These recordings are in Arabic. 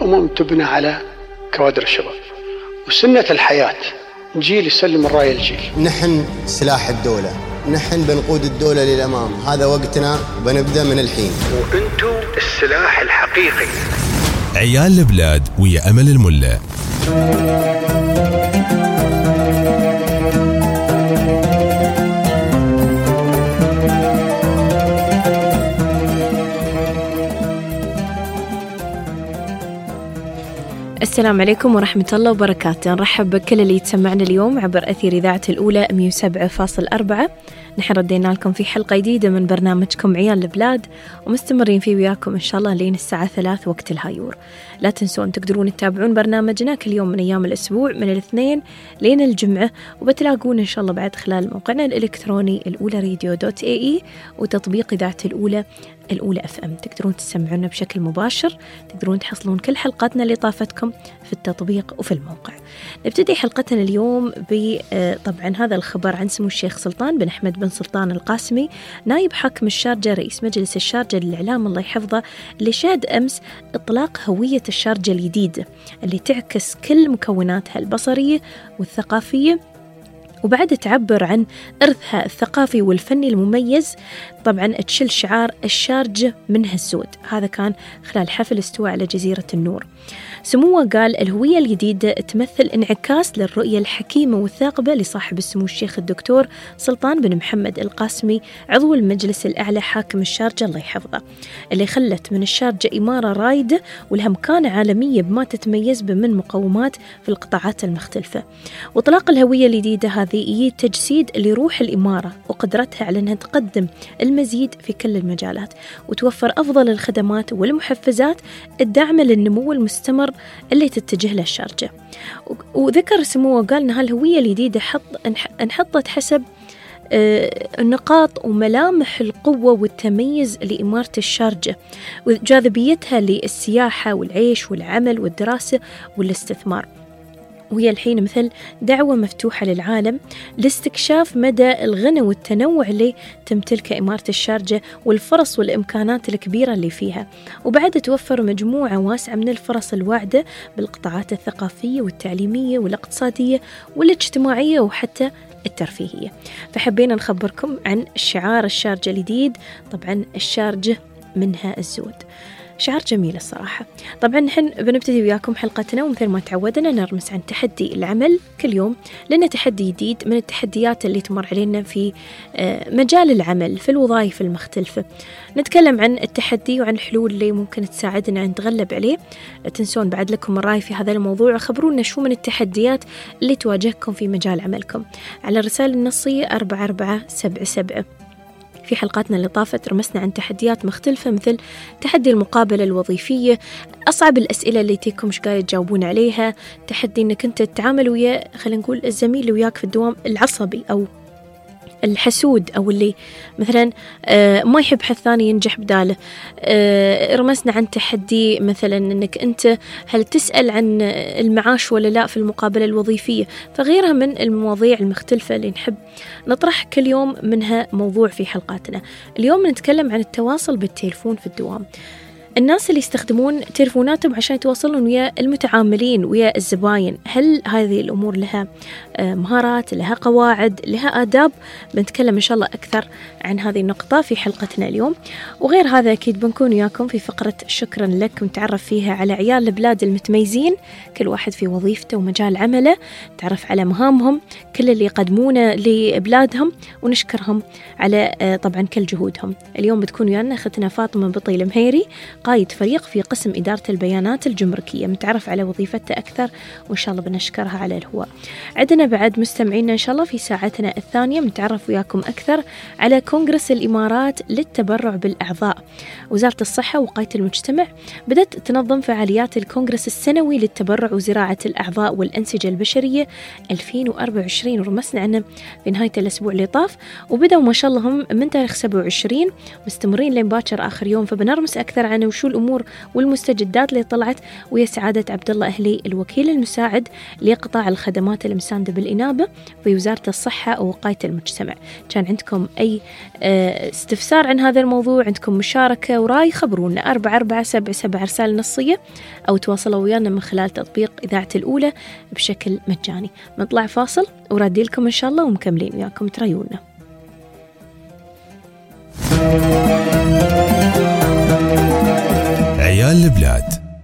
الأمم تبنى على كوادر الشباب، وسنة الحياة جيل يسلم الراية الجيل. نحن سلاح الدولة، نحن بنقود الدولة للأمام، هذا وقتنا وبنبدأ من الحين. وأنتم السلاح الحقيقي. عيال البلاد ويا أمل الملا. السلام عليكم ورحمة الله وبركاته. نرحب بكل اللي يتسمعنا اليوم عبر أثير إذاعة الأولى 107.4. نحن ردينا لكم في حلقة جديدة من برنامجكم عيال البلاد، ومستمرين فيه وياكم إن شاء الله لين الساعة 3 وقت الهايور. لا تنسون تقدرون تتابعون برنامجنا كل يوم من أيام الأسبوع من الاثنين لين الجمعة، وبتلاقون إن شاء الله بعد خلال موقعنا الإلكتروني الأولى-radio.ae وتطبيق إذاعة الأولى FM. تقدرون تسمعونا بشكل مباشر، تقدرون تحصلون كل حلقاتنا اللي طافتكم في التطبيق وفي الموقع. نبتدي حلقتنا اليوم طبعا هذا الخبر عن سمو الشيخ سلطان بن أحمد بن سلطان القاسمي نائب حاكم الشارجة رئيس مجلس الشارجة للإعلام الله يحفظه، اللي شهد أمس إطلاق هوية الشارجة الجديدة اللي تعكس كل مكوناتها البصرية والثقافية، وبعد تعبر عن إرثها الثقافي والفني المميز. طبعا تشل شعار الشارجة منها السود. هذا كان خلال حفل استواء على جزيرة النور. سموه قال الهوية الجديدة تمثل انعكاس للرؤية الحكيمة والثاقبة لصاحب السمو الشيخ الدكتور سلطان بن محمد القاسمي عضو المجلس الأعلى حاكم الشارجة الله يحفظه، اللي خلت من الشارجة إمارة رائدة ولها مكانة عالمية بما تتميز به من مقومات في القطاعات المختلفة. وإطلاق الهوية الجديدة هذه هي تجسيد لروح الإمارة وقدرتها على أنها تقدم المزيد في كل المجالات وتوفر أفضل الخدمات والمحفزات الداعمة للنمو المستمر اللي تتجه له الشارجة. وذكر سموه قال أن هالهوية الجديدة انحطت حسب نقاط وملامح القوة والتميز لإمارة الشارجة وجاذبيتها للسياحة والعيش والعمل والدراسة والاستثمار، وهي الحين مثل دعوة مفتوحة للعالم لاستكشاف مدى الغنى والتنوع اللي تمتلكه إمارة الشارجة والفرص والإمكانات الكبيرة اللي فيها، وبعد توفر مجموعة واسعة من الفرص الواعدة بالقطاعات الثقافية والتعليمية والاقتصادية والاجتماعية وحتى الترفيهية. فحبينا نخبركم عن شعار الشارجة الجديد، طبعا الشارجة منها الزود. شعار جميل الصراحة. طبعا نحن بنبتدي وياكم حلقتنا ومثل ما تعودنا نرمس عن تحدي العمل كل يوم، لأن تحدي جديد من التحديات اللي تمر علينا في مجال العمل في الوظائف المختلفة. نتكلم عن التحدي وعن الحلول اللي ممكن تساعدنا أن نتغلب عليه. لا تنسون بعد لكم الرأي في هذا الموضوع، خبرونا شو من التحديات اللي تواجهكم في مجال عملكم على الرسالة النصية 4477. في حلقاتنا اللي طافت رمسنا عن تحديات مختلفة مثل تحدي المقابلة الوظيفية، أصعب الأسئلة اللي تيكم مش قاعد تجاوبون عليها، تحدي أنك أنت تتعامل ويا خلينا نقول الزميل اللي وياك في الدوام العصبي أو الحسود أو اللي مثلا ما يحب حد ثاني ينجح بداله. رمسنا عن تحدي مثلا أنك أنت هل تسأل عن المعاش ولا لا في المقابلة الوظيفية، فغيرها من المواضيع المختلفة اللي نحب نطرح كل يوم منها موضوع في حلقاتنا. اليوم نتكلم عن التواصل بالتليفون في الدوام. الناس اللي يستخدمون تليفوناتهم عشان يتواصلون ويا المتعاملين ويا الزباين، هل هذه الأمور لها مهارات، لها قواعد، لها آداب؟ بنتكلم إن شاء الله أكثر عن هذه النقطة في حلقتنا اليوم. وغير هذا أكيد بنكون وياكم في فقرة شكرا لك نتعرف فيها على عيال البلاد المتميزين، كل واحد في وظيفته ومجال عمله، تعرف على مهامهم، كل اللي يقدمونه لبلادهم ونشكرهم على طبعا كل جهودهم. اليوم بتكون ويانا أختنا فاطمة بطيل المهيري، قائد فريق في قسم إدارة البيانات الجمركية، متعرف على وظيفتها أكثر وإن شاء الله بنشكرها على الهواء. عندنا بعد مستمعينا إن شاء الله في ساعتنا الثانية متعرف وياكم أكثر على كونغرس الإمارات للتبرع بالأعضاء. وزارة الصحة ووقاية المجتمع بدأت تنظم فعاليات الكونغرس السنوي للتبرع وزراعة الأعضاء والأنسجة البشرية 2024، ورمسنا عنه في نهاية الأسبوع اللي طاف، وبدأوا ما شاء الله هم من تاريخ 27 مستمرين لين باكر آخر يوم. فبنرمس أكثر عنه وشو الأمور والمستجدات اللي طلعت، ويا سعادة عبد الله أهلي الوكيل المساعد لقطاع الخدمات المساندة بالإنابة في وزارة الصحة ووقاية المجتمع. كان عندكم أي استفسار عن هذا الموضوع، عندكم مشاركة ورأي، خبرونا 4477 رسالة نصية أو تواصلوا ويانا من خلال تطبيق إذاعة الأولى بشكل مجاني. نطلع فاصل ورادي لكم إن شاء الله ومكملين وياكم تريونا. عيال البلاد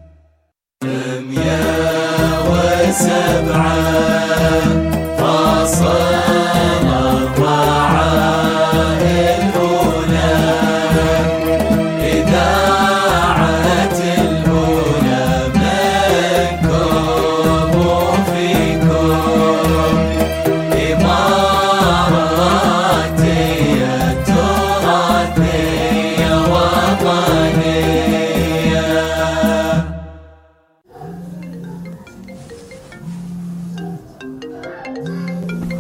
107.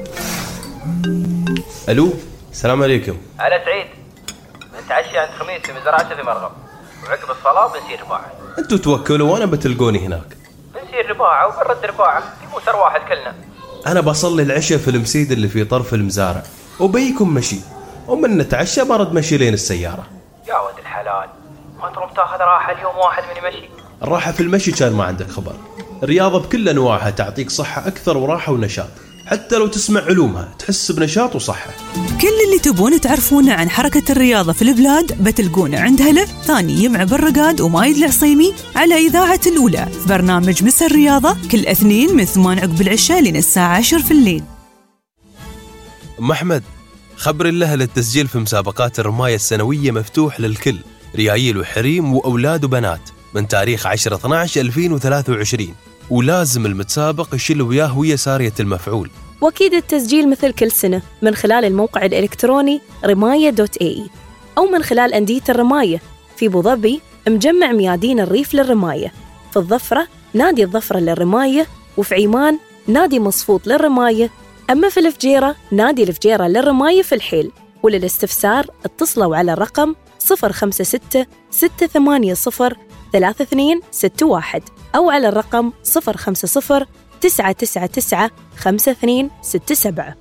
الو، السلام عليكم. على سعيد، نتعشى عند خميس في مزرعته في مرغم، وعقب الصلاة بنسير رباعة. انتوا توكلوا وانا بتلقوني هناك. بنسير رباعة وبنرد رباعة، في موسر واحد كلنا. انا بصلي العشاء في المسيد اللي في طرف المزارع، وبيكم مشي، ومن نتعشى برد مشي لين السيارة. يا ولد الحلال، ما تروم تاخذ راحة اليوم واحد من يمشي؟ الراحة في المشي كان ما عندك خبر. الرياضة بكل أنواعها تعطيك صحة أكثر وراحة ونشاط، حتى لو تسمع علومها تحس بنشاط وصحة. كل اللي تبون تعرفونه عن حركة الرياضة في البلاد بتلقونه عند هلا ثاني يمع بالرقاد ومايد العصيمي على إذاعة الأولى في برنامج مس الرياضة كل اثنين من 8 عقب العشاء لين الساعة 10 في الليل. أم أحمد، خبر الله للتسجيل في مسابقات الرماية السنوية مفتوح للكل، ريايل وحريم وأولاد وبنات، من تاريخ 10/12/2023، ولازم المتسابق يشيل وياه ويا سارية المفعول. وأكيد التسجيل مثل كل سنة من خلال الموقع الإلكتروني رماية.ae أو من خلال أندية الرماية. في أبو ظبي مجمع ميادين الريف للرماية، في الظفرة نادي الظفرة للرماية، وفي عيمان نادي مصفوط للرماية، أما في الفجيرة نادي الفجيرة للرماية في الحيل. وللاستفسار اتصلوا على الرقم 056 680 3261 أو على الرقم 050 999 5267.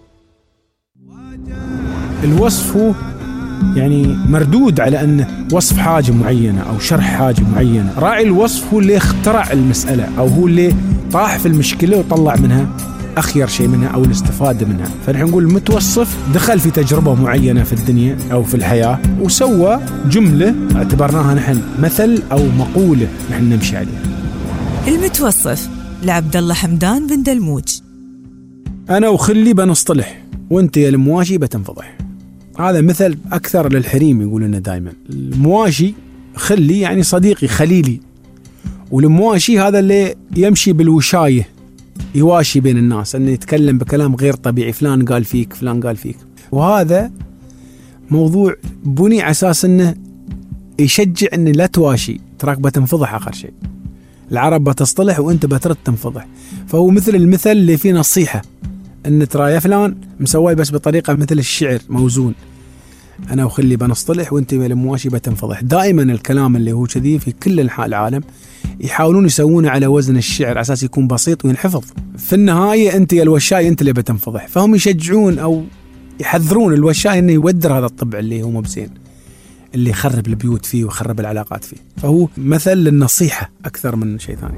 الوصف هو يعني مردود على أنه وصف حاجة معينة أو شرح حاجة معينة. راعي الوصف هو اللي اخترع المسألة أو هو اللي طاح في المشكلة وطلع منها أخير شيء منها أو الاستفادة منها. فنحن نقول المتوصف دخل في تجربة معينة في الدنيا أو في الحياة وسوى جملة اعتبرناها نحن مثل أو مقولة نحن نمشي عليها. المتوصف لعبد الله حمدان بن دلموج. أنا وخلي بنصطلح وانت يا المواشي بتنفضح. هذا مثل أكثر للحريم يقول لنا دائما. المواشي خلي يعني صديقي خليلي، والمواشي هذا اللي يمشي بالوشاية يواشي بين الناس، أنه يتكلم بكلام غير طبيعي، فلان قال فيك فلان قال فيك. وهذا موضوع بني على أساس أنه يشجع أنه لا تواشي، تراك بتنفضح آخر شيء. العرب بتصطلح وأنت بترد تنفضح. فهو مثل المثل اللي فيه نصيحة، أن ترى يا فلان مسوي بس بطريقة مثل الشعر موزون، أنا وخلي بنصطلح وأنت بالمواشي بتنفضح. دائما الكلام اللي هو كذي في كل أنحاء العالم يحاولون يسوونه على وزن الشعر على أساس يكون بسيط وينحفظ. في النهاية أنت يا الوشاي أنت اللي بتنفضح. فهم يشجعون أو يحذرون الوشاي أنه يودر هذا الطبع اللي هو مو بزين، اللي يخرب البيوت فيه ويخرب العلاقات فيه. فهو مثل للنصيحة أكثر من شيء ثاني.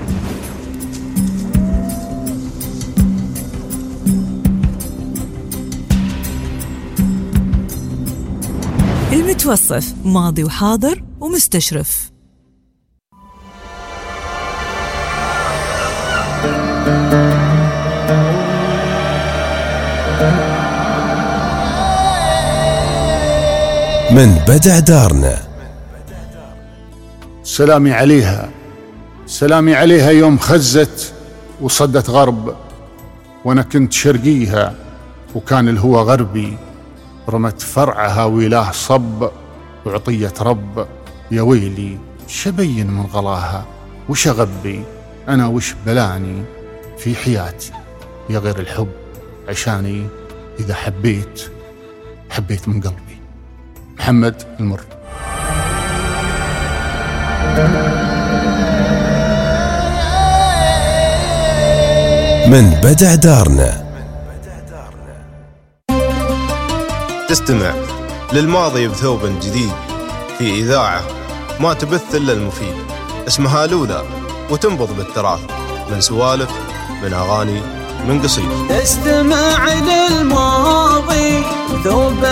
المتوصف ماضي وحاضر ومستشرف. من بدع دارنا. سلامي عليها، سلامي عليها يوم خزت وصدت غرب، وانا كنت شرقيها وكان الهوى غربي، رمت فرعها ويلاه صب وعطية رب. يا ويلي شبين من غلاها وش أغبي، أنا وش بلاني في حياتي يا غير الحب، عشاني إذا حبيت حبيت من قلبي. محمد المر. من بدع دارنا. تستمع للماضي بثوب جديد في إذاعة ما تبث إلا المفيد، اسمها لولا وتنبض بالتراث، من سوالف، من أغاني، من قصيد. تستمع للماضي ثوب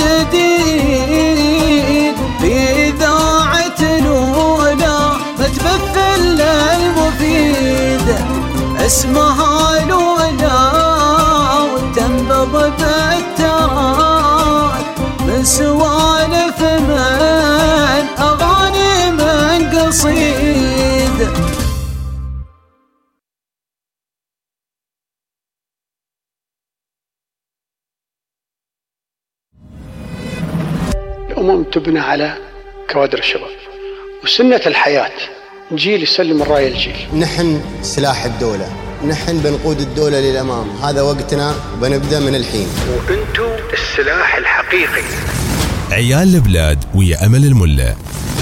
جديد في إذاعة لولا ما تبث إلا المفيد، اسمها لولا وتنبض بالتراث، من سوالف، من أغاني، من قصيد. الأمم تبنى على كوادر الشباب، وسنة الحياة جيل يسلم الراية الجيل. نحن سلاح الدولة، نحن بنقود الدولة للأمام، هذا وقتنا بنبدأ من الحين. وأنتم السلاح الحقيقي. عيال البلاد ويا أمل الملا.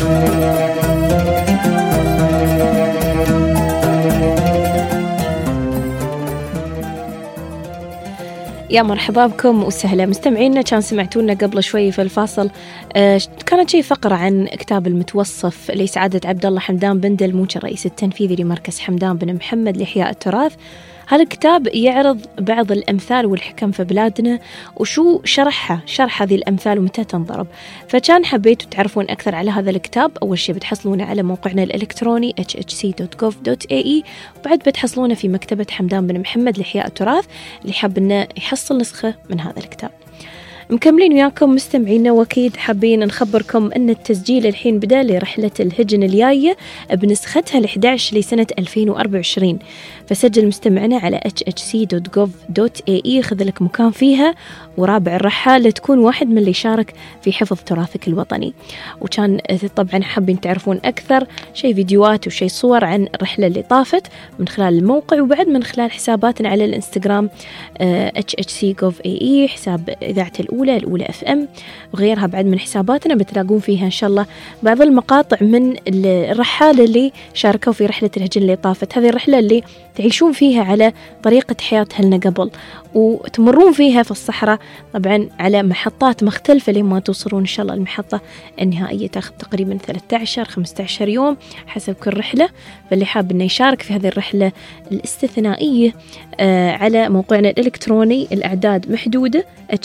يا مرحبا بكم وسهلا مستمعينا. كان سمعتونا قبل شوي في الفاصل كانت شيء فقرة عن كتاب المتوصف لسعادة عبد الله حمدان بن دلموج الرئيس التنفيذي لمركز حمدان بن محمد لإحياء التراث. هذا الكتاب يعرض بعض الأمثال والحكم في بلادنا وشو شرح هذه الأمثال ومتى تنضرب. فكان حبيتوا تعرفون أكثر على هذا الكتاب، أول شيء بتحصلونه على موقعنا الإلكتروني hhc.gov.ae، وبعد بتحصلونه في مكتبة حمدان بن محمد لإحياء التراث اللي حاب إنه يحصل نسخة من هذا الكتاب. مكملين وياكم مستمعينا، واكيد حابين نخبركم ان التسجيل الحين بدا لرحله الهجن الجايه بنسختها ال11 لسنه 2024، فسجل مستمعنا على hhc.gov.ae، خذ لك مكان فيها، ورابع الرحاله تكون واحد من اللي شارك في حفظ تراثك الوطني. وكان طبعا حابين تعرفون اكثر شيء فيديوهات وشيء صور عن الرحله اللي طافت من خلال الموقع، وبعد من خلال حساباتنا على الانستغرام hhc.gov.ae، حساب اذاعه الأولى FM وغيرها بعد من حساباتنا، بتلاقون فيها إن شاء الله بعض المقاطع من الرحالة اللي شاركوا في رحلة الهجن اللي طافت. هذه الرحلة اللي تعيشون فيها على طريقة حياة أهلنا قبل، وتمرون فيها في الصحراء طبعا على محطات مختلفة لما توصلون إن شاء الله المحطة النهائية. تأخذ تقريبا 13-15 يوم حسب كل رحلة، فاللي حاب إنه يشارك في هذه الرحلة الاستثنائية على موقعنا الإلكتروني، الأعداد محدودة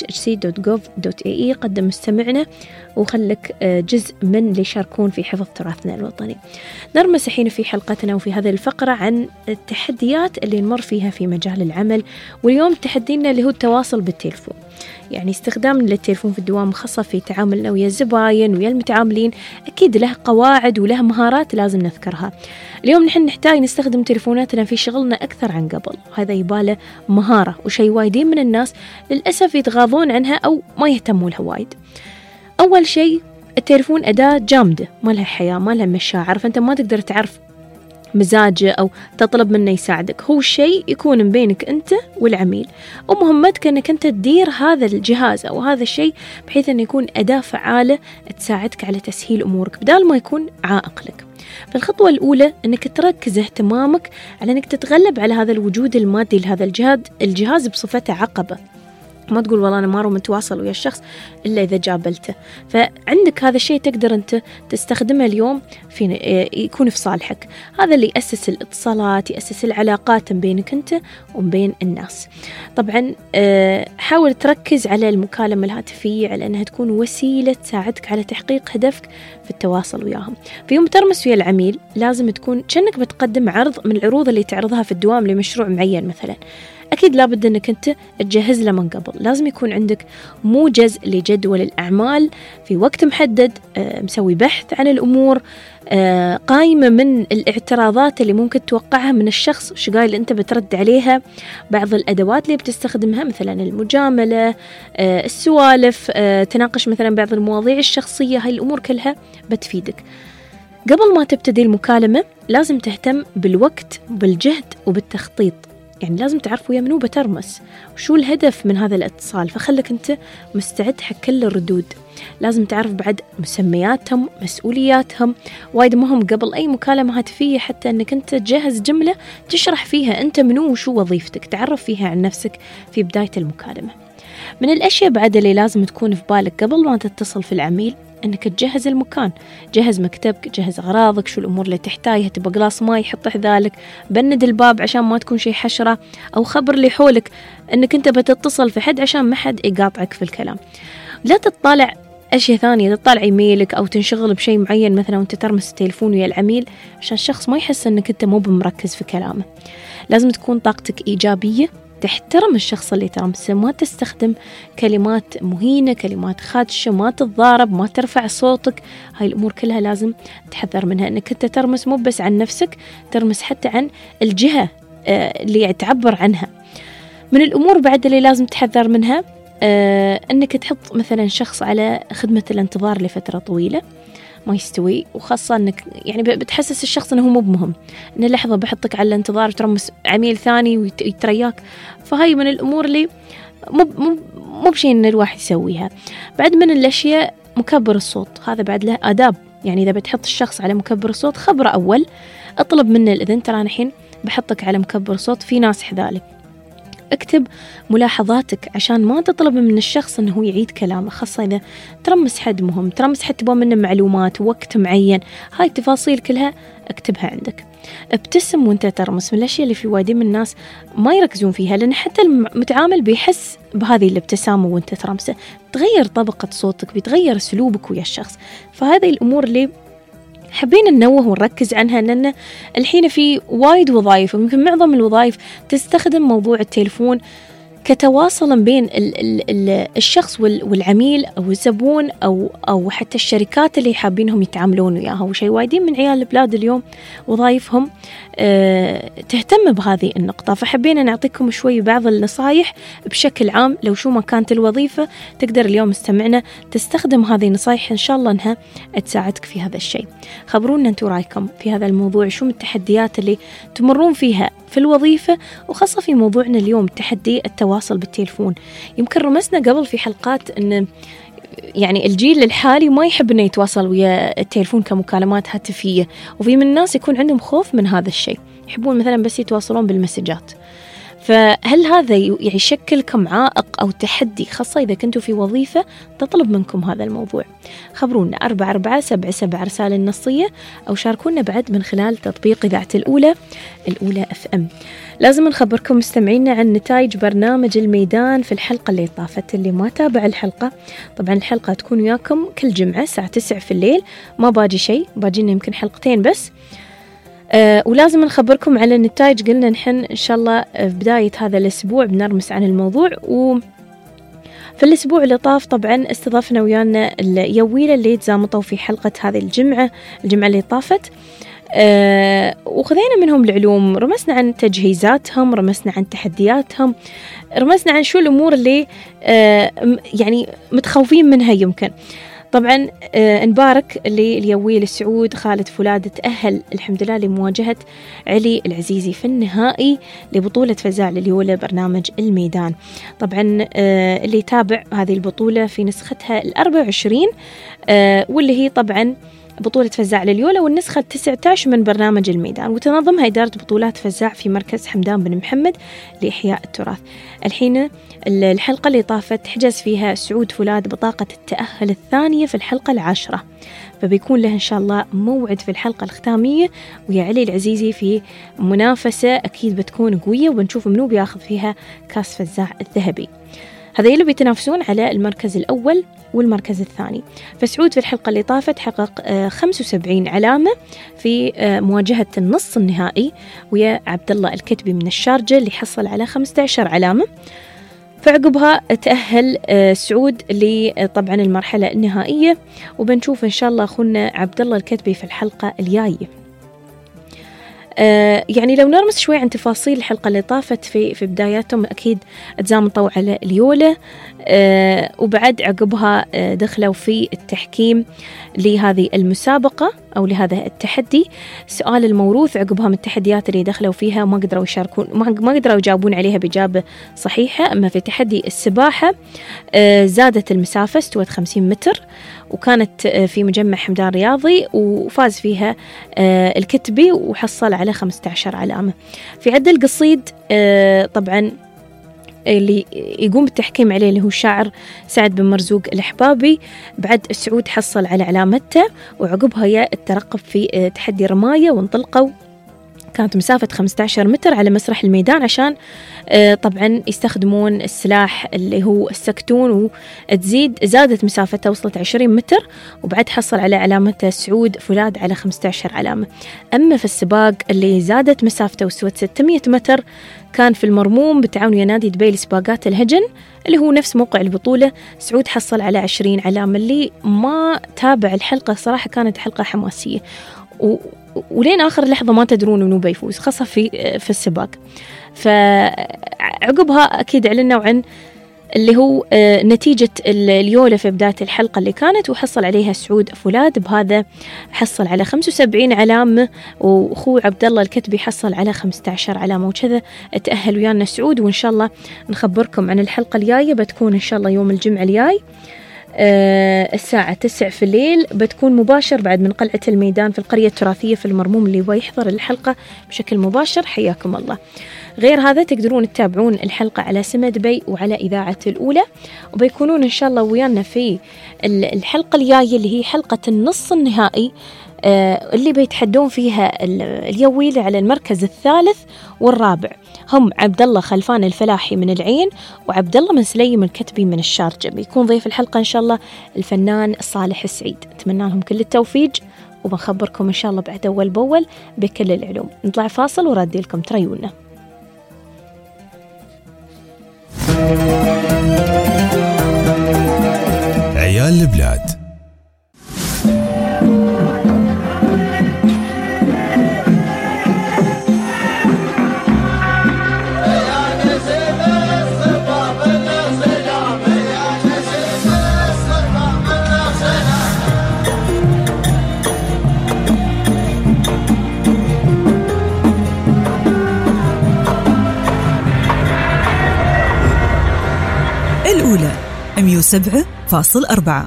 hhc.gov.ae. قدم مستمعنا وخلك جزء من اللي يشاركون في حفظ تراثنا الوطني. نرمس الحين في حلقتنا وفي هذه الفقرة عن التحديات اللي نمر فيها في مجال العمل، واليوم تحدينا اللي هو التواصل بالتليفون، يعني استخدامنا للتليفون في الدوام، خاصة في تعاملنا ويا الزباين ويا المتعاملين. أكيد له قواعد وله مهارات لازم نذكرها. اليوم نحن نحتاج نستخدم تليفوناتنا في شغلنا أكثر عن قبل، هذا يباله مهارة وشيء وايدين من الناس للأسف يتغاضون عنها أو ما يهتموا لها وايد. أول شيء التليفون أداة جامدة، ما لها حياة، ما لها مشاعر، فأنت ما تقدر تعرف مزاجه أو تطلب منه يساعدك. هو شيء يكون من بينك أنت والعميل، ومهمتك أنك أنت تدير هذا الجهاز أو هذا الشيء بحيث أنه يكون أداة فعالة تساعدك على تسهيل أمورك بدال ما يكون عائق لك. فالخطوة الأولى أنك تركز اهتمامك على أنك تتغلب على هذا الوجود المادي لهذا الجهاز بصفته عقبة. ما تقول والله أنا ما روم متواصل ويا الشخص إلا إذا جابلته. فعندك هذا الشيء تقدر أنت تستخدمه اليوم في يكون في صالحك. هذا اللي يأسس الاتصالات، يأسس العلاقات بينك أنت وبين الناس. طبعا حاول تركز على المكالمة الهاتفية على أنها تكون وسيلة تساعدك على تحقيق هدفك في التواصل وياهم. في يوم ترمس ويا العميل لازم تكون كأنك بتقدم عرض من العروض اللي تعرضها في الدوام لمشروع معين مثلا. أكيد لابد أنك أنت تجهز له من قبل، لازم يكون عندك موجز لجدول الأعمال في وقت محدد، مسوي بحث عن الأمور، قائمة من الاعتراضات اللي ممكن توقعها من الشخص وش قايل اللي أنت بترد عليها، بعض الأدوات اللي بتستخدمها مثلا المجاملة، السوالف، تناقش مثلا بعض المواضيع الشخصية. هاي الأمور كلها بتفيدك. قبل ما تبتدي المكالمة لازم تهتم بالوقت وبالجهد وبالتخطيط. يعني لازم تعرف ويا منو بترمس وشو الهدف من هذا الاتصال، فخلك أنت مستعد حق كل الردود. لازم تعرف بعد مسمياتهم، مسؤولياتهم، وايد مهم قبل أي مكالمة هاتفية حتى أنك أنت تجهز جملة تشرح فيها أنت منو وشو وظيفتك، تعرف فيها عن نفسك في بداية المكالمة. من الأشياء بعد اللي لازم تكون في بالك قبل ما تتصل في العميل أنك تجهز المكان، جهز مكتبك، جهز أغراضك، شو الأمور اللي تحتاجها، تبغى قلاص ماي حط حذالك، بند الباب عشان ما تكون شيء حشرة، أو خبر اللي حولك أنك أنت بتتصل في حد عشان ما حد يقاطعك في الكلام. لا تطالع أشياء ثانية، تطالع إيميلك أو تنشغل بشيء معين مثلا وأنت ترمس التليفون ويا العميل عشان الشخص ما يحس أنك أنت مو بمركز في كلامه. لازم تكون طاقتك إيجابية، تحترم الشخص اللي ترمسه، ما تستخدم كلمات مهينة، كلمات خادشة، ما تتضارب، ما ترفع صوتك. هاي الأمور كلها لازم تحذر منها، أنك أنت ترمس مو بس عن نفسك، ترمس حتى عن الجهة اللي تعبر عنها. من الأمور بعد اللي لازم تحذر منها أنك تحط مثلا شخص على خدمة الانتظار لفترة طويلة، ما يستوي، وخاصة أنك يعني بتحسس الشخص أنه مو مهم، أنه لحظة بحطك على الانتظار وترمس عميل ثاني ويترياك. فهاي من الأمور اللي مو بشيء أن الواحد يسويها. بعد من الأشياء مكبر الصوت، هذا بعد له آداب. يعني إذا بتحط الشخص على مكبر الصوت خبره أول، أطلب منه الإذن، ترى أنا الحين بحطك على مكبر صوت في ناس حذالي. اكتب ملاحظاتك عشان ما تطلب من الشخص انه هو يعيد كلامه، خاصة اذا ترمس حد مهم، ترمس حد تبغى منه معلومات ووقت معين، هاي التفاصيل كلها اكتبها عندك. ابتسم وانت ترمس، من الاشياء اللي في وايد من الناس ما يركزون فيها، لان حتى المتعامل بيحس بهذه الابتسامة وانت ترمسه، تغير طبقة صوتك، بيتغير اسلوبك ويا الشخص. فهذه الامور اللي حبينا ننوه ونركز عنها، لأن الحين في وايد وظائف، ويمكن معظم الوظائف تستخدم موضوع التليفون كتواصل بين الشخص والعميل أو الزبون أو حتى الشركات اللي حابينهم يتعاملون وياها. وشي وايدين من عيال البلاد اليوم وظائفهم تهتم بهذه النقطة، فحبينا نعطيكم شوي بعض النصايح بشكل عام. لو شو ما كانت الوظيفة تقدر اليوم استمعنا تستخدم هذه النصايح، إن شاء الله أنها تساعدك في هذا الشيء. خبرونا أنتوا رأيكم في هذا الموضوع، شو من التحديات اللي تمرون فيها في الوظيفة، وخاصة في موضوعنا اليوم تحدي التواصل بالتليفون. يمكن رمسنا قبل في حلقات أن يعني الجيل الحالي ما يحب أنه يتواصل ويا التليفون كمكالمات هاتفية، وفي من الناس يكون عندهم خوف من هذا الشيء، يحبون مثلا بس يتواصلون بالمسجات. فهل هذا يشكلكم عائق أو تحدي، خاصة إذا كنتوا في وظيفة تطلب منكم هذا الموضوع؟ خبرونا 4477 رسالة نصية، أو شاركونا بعد من خلال تطبيق إذاعة الأولى FM. لازم نخبركم مستمعينا عن نتائج برنامج الميدان في الحلقة اللي طافت. اللي ما تابع الحلقة، طبعا الحلقة تكون وياكم كل جمعة الساعة 9 في الليل، ما باجي شيء، باجينا يمكن حلقتين بس. ولازم نخبركم على النتائج. قلنا نحن إن شاء الله في بداية هذا الأسبوع بنرمس عن الموضوع. وفي الأسبوع اللي طاف طبعا استضافنا ويانا اليويلة اللي تزامطوا في حلقة هذه الجمعة اللي طافت، وخذينا منهم العلوم، رمسنا عن تجهيزاتهم، رمسنا عن تحدياتهم، رمسنا عن شو الأمور اللي يعني متخوفين منها. يمكن طبعا نبارك لليويل السعود خالد فولاد، تأهل الحمد لله لمواجهة علي العزيزي في النهائي لبطولة فزاع لليولة برنامج الميدان. طبعا اللي يتابع هذه البطولة في نسختها 24، واللي هي طبعا بطولة فزاع لليولة والنسخة 19 من برنامج الميدان، وتنظمها إدارة بطولات فزاع في مركز حمدان بن محمد لإحياء التراث. الحين الحلقة اللي طافت حجز فيها سعود فولاد بطاقة التأهل الثانية في الحلقة 10، فبيكون له إن شاء الله موعد في الحلقة الختامية ويا علي العزيزي في منافسة أكيد بتكون قوية، وبنشوف منو بياخذ فيها كاس فزاع الذهبي. هذا اللي بيتنافسون على المركز الأول والمركز الثاني. فسعود في الحلقة اللي طافت حقق 75 علامة في مواجهة النص النهائي ويا عبد الله الكتبي من الشارجة اللي حصل على 15 علامة. فعقبها تأهل سعود لطبعا المرحلة النهائية، وبنشوف إن شاء الله أخونا عبد الله الكتبي في الحلقة الجاية. يعني لو نرمس شوي عن تفاصيل الحلقة اللي طافت في بداياتهم، أكيد تزامطوا على اليولة، وبعد عقبها دخلوا في التحكيم لهذه المسابقة أو لهذا التحدي. سؤال الموروث عقبها من التحديات اللي دخلوا فيها ما قدروا يشاركون، ما قدروا يجاوبون عليها بإجابة صحيحة. أما في تحدي السباحة زادت المسافة، استوت 50 متر، وكانت في مجمع حمدان رياضي، وفاز فيها الكتبي وحصل على 15 علامة. في عد القصيد طبعا اللي يقوم بالتحكيم عليه اللي هو الشاعر سعد بن مرزوق الأحبابي، بعد سعود حصل على علامته، وعقبها يا الترقب في تحدي رماية، وانطلقوا كانت مسافة 15 متر على مسرح الميدان عشان طبعا يستخدمون السلاح اللي هو السكتون، زادت مسافتها وصلت 20 متر، وبعد حصل على علامته سعود فولاد على 15 علامة. أما في السباق اللي زادت مسافته وسوت 600 متر كان في المرموم بتعاون نادي دبي لسباقات الهجن اللي هو نفس موقع البطولة، سعود حصل على 20 علامة. اللي ما تابع الحلقة صراحة كانت حلقة حماسية، ولين آخر لحظة ما تدرون منو بيفوز، خاصة في السباق. فعقبها أكيد أعلنوا عن اللي هو نتيجة اليولة في بداية الحلقة اللي كانت، وحصل عليها سعود فولاد، بهذا حصل على 75 علامة، وأخوه عبد الله الكتبي حصل على 15 علامة، وكذا تأهل ويانا سعود. وإن شاء الله نخبركم عن الحلقة الجاية، بتكون إن شاء الله يوم الجمعة الجاي الساعة 9 في الليل، بتكون مباشر بعد من قلعة الميدان في القرية التراثية في المرموم. اللي يبغى يحضر الحلقة بشكل مباشر حياكم الله. غير هذا تقدرون تتابعون الحلقة على سما دبي وعلى إذاعة الأولى، وبيكونون إن شاء الله ويانا في الحلقة الجاية اللي هي حلقة النص النهائي، اللي بيتحدون فيها اليويلة على المركز الثالث والرابع. هم عبد الله خلفان الفلاحي من العين، وعبد الله من سليم الكتبي من الشارجة. بيكون ضيف الحلقة إن شاء الله الفنان صالح السعيد. أتمنى لهم كل التوفيق، وبنخبركم إن شاء الله بعد أول بأول بكل العلوم. نطلع فاصل وردي لكم تريونا. عيال البلاد. الأولى 107.4.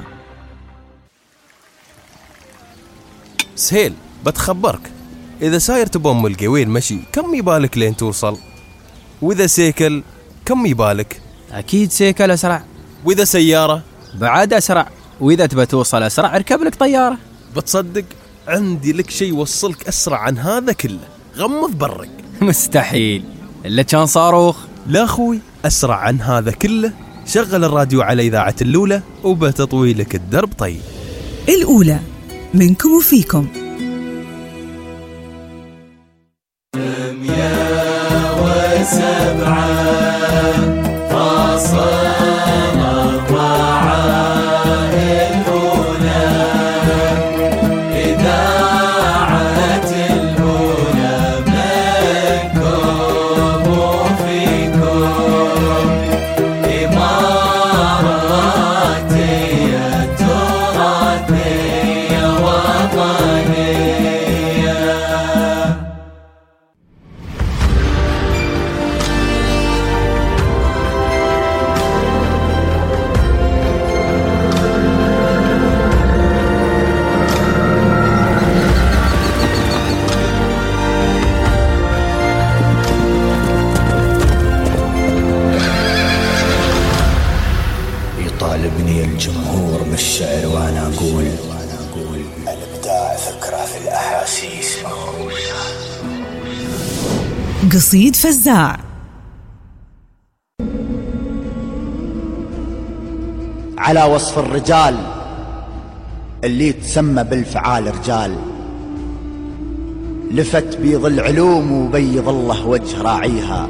سهيل بتخبرك، إذا ساير تبى أم القويل مشي كم يبالك لين توصل؟ وإذا سيكل كم يبالك؟ أكيد سيكل أسرع. وإذا سيارة بعد أسرع. وإذا تبى توصل أسرع اركب لك طيارة. بتصدق عندي لك شيء يوصلك أسرع عن هذا كله، غمض برك. مستحيل إلا كان صاروخ. لا أخوي، أسرع عن هذا كله. شغل الراديو على إذاعة الأولى وبتطوي لك الدرب طيب. الأولى منكم وفيكم. الأحاسيس مغروسة. قصيد فزاع. على وصف الرجال اللي تسمى بالفعال رجال، لفت بيض العلوم وبيض الله وجه راعيها،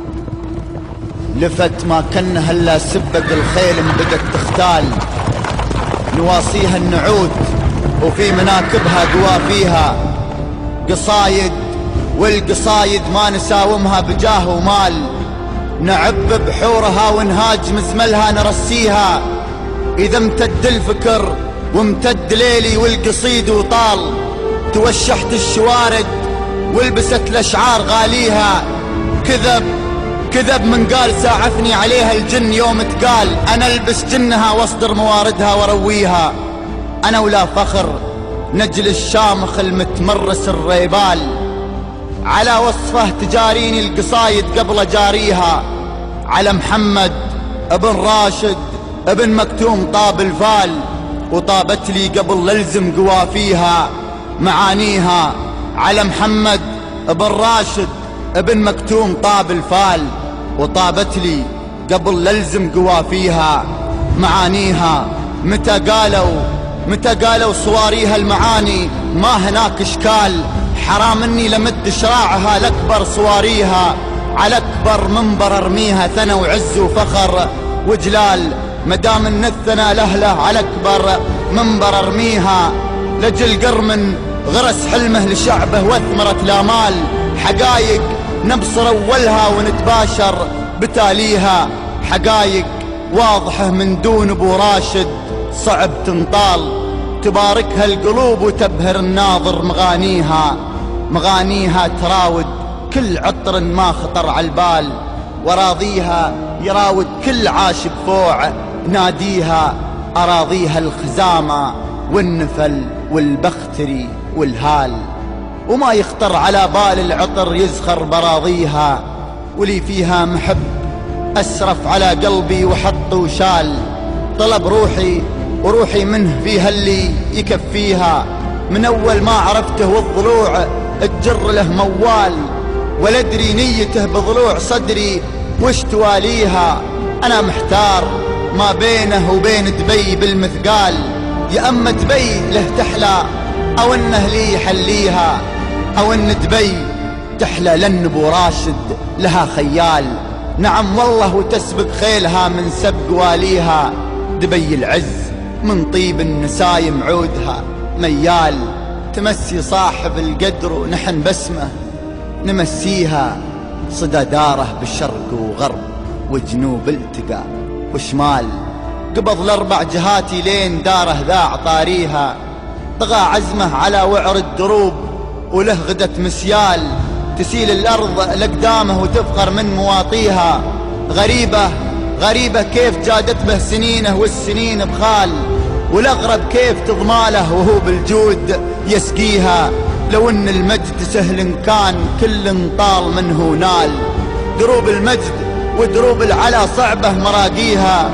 لفت ما كنها الا سبق الخيل بدت تختال، نواصيها النعود وفي مناكبها قوافيها، قصايد والقصايد ما نساومها بجاه ومال، نعب بحورها ونهاج مزملها نرسيها. إذا امتد الفكر وامتد ليلي والقصيد وطال، توشحت الشوارد ولبست الأشعار غاليها. كذب من قال ساعفني عليها الجن يوم تقال، أنا البس جنها واصدر مواردها ورويها. أنا ولا فخر نجل الشامخ المتمرس الريبال، على وصفه تجاريني القصايد قبل جاريها. على محمد ابن راشد ابن مكتوم طاب الفال، وطابت لي قبل للزم قوافيها معانيها. على محمد ابن راشد ابن مكتوم طاب الفال، وطابت لي قبل للزم قوافيها معانيها. متى قالوا صواريها المعاني ما هناك اشكال، حرام اني لمد شراعها لاكبر صواريها. على اكبر منبر ارميها ثنى وعز وفخر وجلال، مدام النثنا لهله على اكبر منبر ارميها. لجل قرمن غرس حلمه لشعبه واثمرت الامال، حقايق نبصر اولها ونتباشر بتاليها. حقايق واضحه من دون ابو راشد صعب تنطال، تباركها القلوب وتبهر الناظر مغانيها تراود كل عطر ما خطر على البال، وراضيها يراود كل عاشق فوع ناديها. أراضيها الخزامة والنفل والبختري والهال، وما يخطر على بال العطر يزخر براضيها. ولي فيها محب أسرف على قلبي وحط وشال، طلب روحي منه فيها اللي يكفيها. من أول ما عرفته والضلوع تجر له موال، ولا أدري نيته بضلوع صدري وش تواليها. أنا محتار ما بينه وبين دبي بالمثقال، يا أما دبي له تحلى أو أنه لي يحليها، أو أن دبي تحلى لأن أبو راشد لها خيال. نعم والله وتسبق خيلها من سبق واليها، دبي العز من طيب النسايم عودها ميال. تمسي صاحب القدر ونحن بسمه نمسيها، صدى داره بالشرق وغرب وجنوب التقى وشمال. قبض الأربع جهاتي لين داره ذاع طاريها، طغى عزمه على وعر الدروب وله غدة مسيال. تسيل الأرض لقدامه وتفخر من مواطيها، غريبة كيف جادت به سنينه والسنين بخال، والأغرب كيف تضماله وهو بالجود يسقيها. لو ان المجد سهل كان كل طال منه نال، دروب المجد ودروب العلا صعبة مراقيها.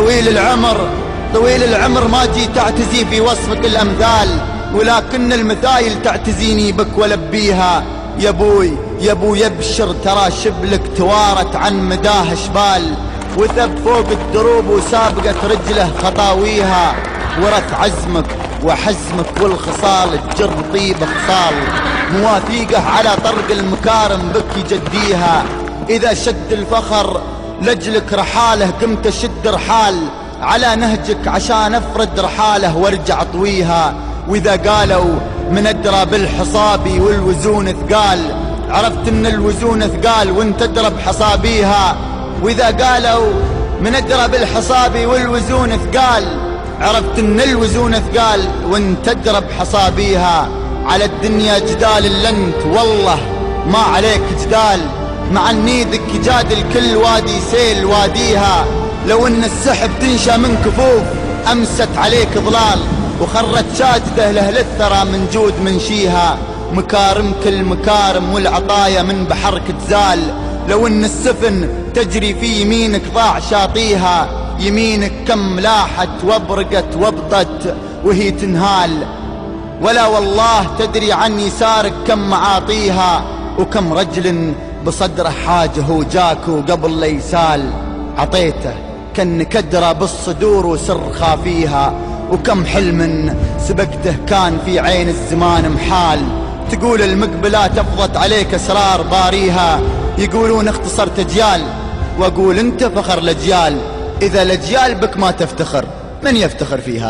طويل العمر ما جي تعتزي في وصفك الأمثال، ولكن المثايل تعتزيني بك ولبيها. يا ابوي يبشر ترى شبلك توارت عن مداه شبال، وثب فوق الدروب وسابقت رجله خطاويها. ورث عزمك وحزمك والخصال تجر طيب خصال، مواثيقه على طرق المكارم بك يجديها. إذا شد الفخر لجلك رحاله قمت شد رحال، على نهجك عشان افرد رحاله وارجع طويها. وإذا قالوا من أدرى بالحصابي والوزون ثقال، عرفت ان الوزون ثقال وانت اضرب حصابيها. وإذا قالوا من أدرى بالحصابي والوزون ثقال، عرفت ان الوزون ثقال وانت اضرب حصابيها. على الدنيا جدال لنت والله ما عليك جدال، مع النيدك جادل كل وادي سيل واديها. لو ان السحب تنشى من كفوف امست عليك ظلال، وخرت شاجده لاهل الثرى من جود منشيها. مكارمك المكارم والعطايا من بحرك تزال، لو ان السفن تجري في يمينك ضاع شاطيها. يمينك كم لاحت وابرقت وابطت وهي تنهال، ولا والله تدري عن يسارك كم معاطيها. وكم رجل بصدره حاجه وجاك وقبل ليسال، عطيته كأنك أدرى بالصدور وسر خافيها. وكم حلم سبقته كان في عين الزمان محال، تقول المقبلات أفضت عليك أسرار باريها. يقولون اختصرت أجيال، وأقول أنت فخر الأجيال. إذا الأجيال بك ما تفتخر من يفتخر فيها؟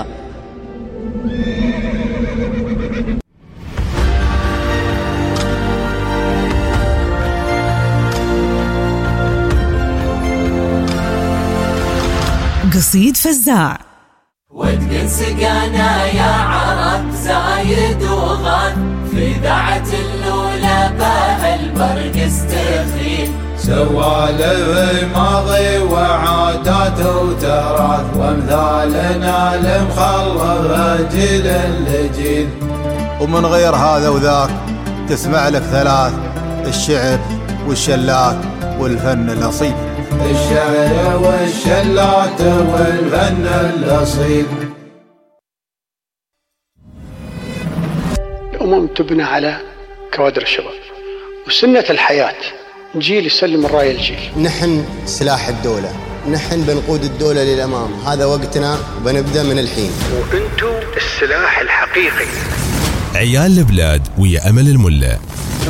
قصيد فزاع. ودق سقانا يا عرب زايد وغاد، في ذاعة اللولى باه البرق استخيل، سوالف ماضي وعادات وتراث، وامثالنا المخلف جيل لجيل. ومن غير هذا وذاك تسمع لك ثلاث: الشعر والشلات والفن الأصيل. الشعر والشلات والفن الأصيل. الأمم تبنى على كوادر الشباب، وسنة الحياة جيل يسلم الراية الجيل. نحن سلاح الدولة، نحن بنقود الدولة للأمام، هذا وقتنا وبنبدأ من الحين. وأنتم السلاح الحقيقي. عيال البلاد ويا أمل الملا.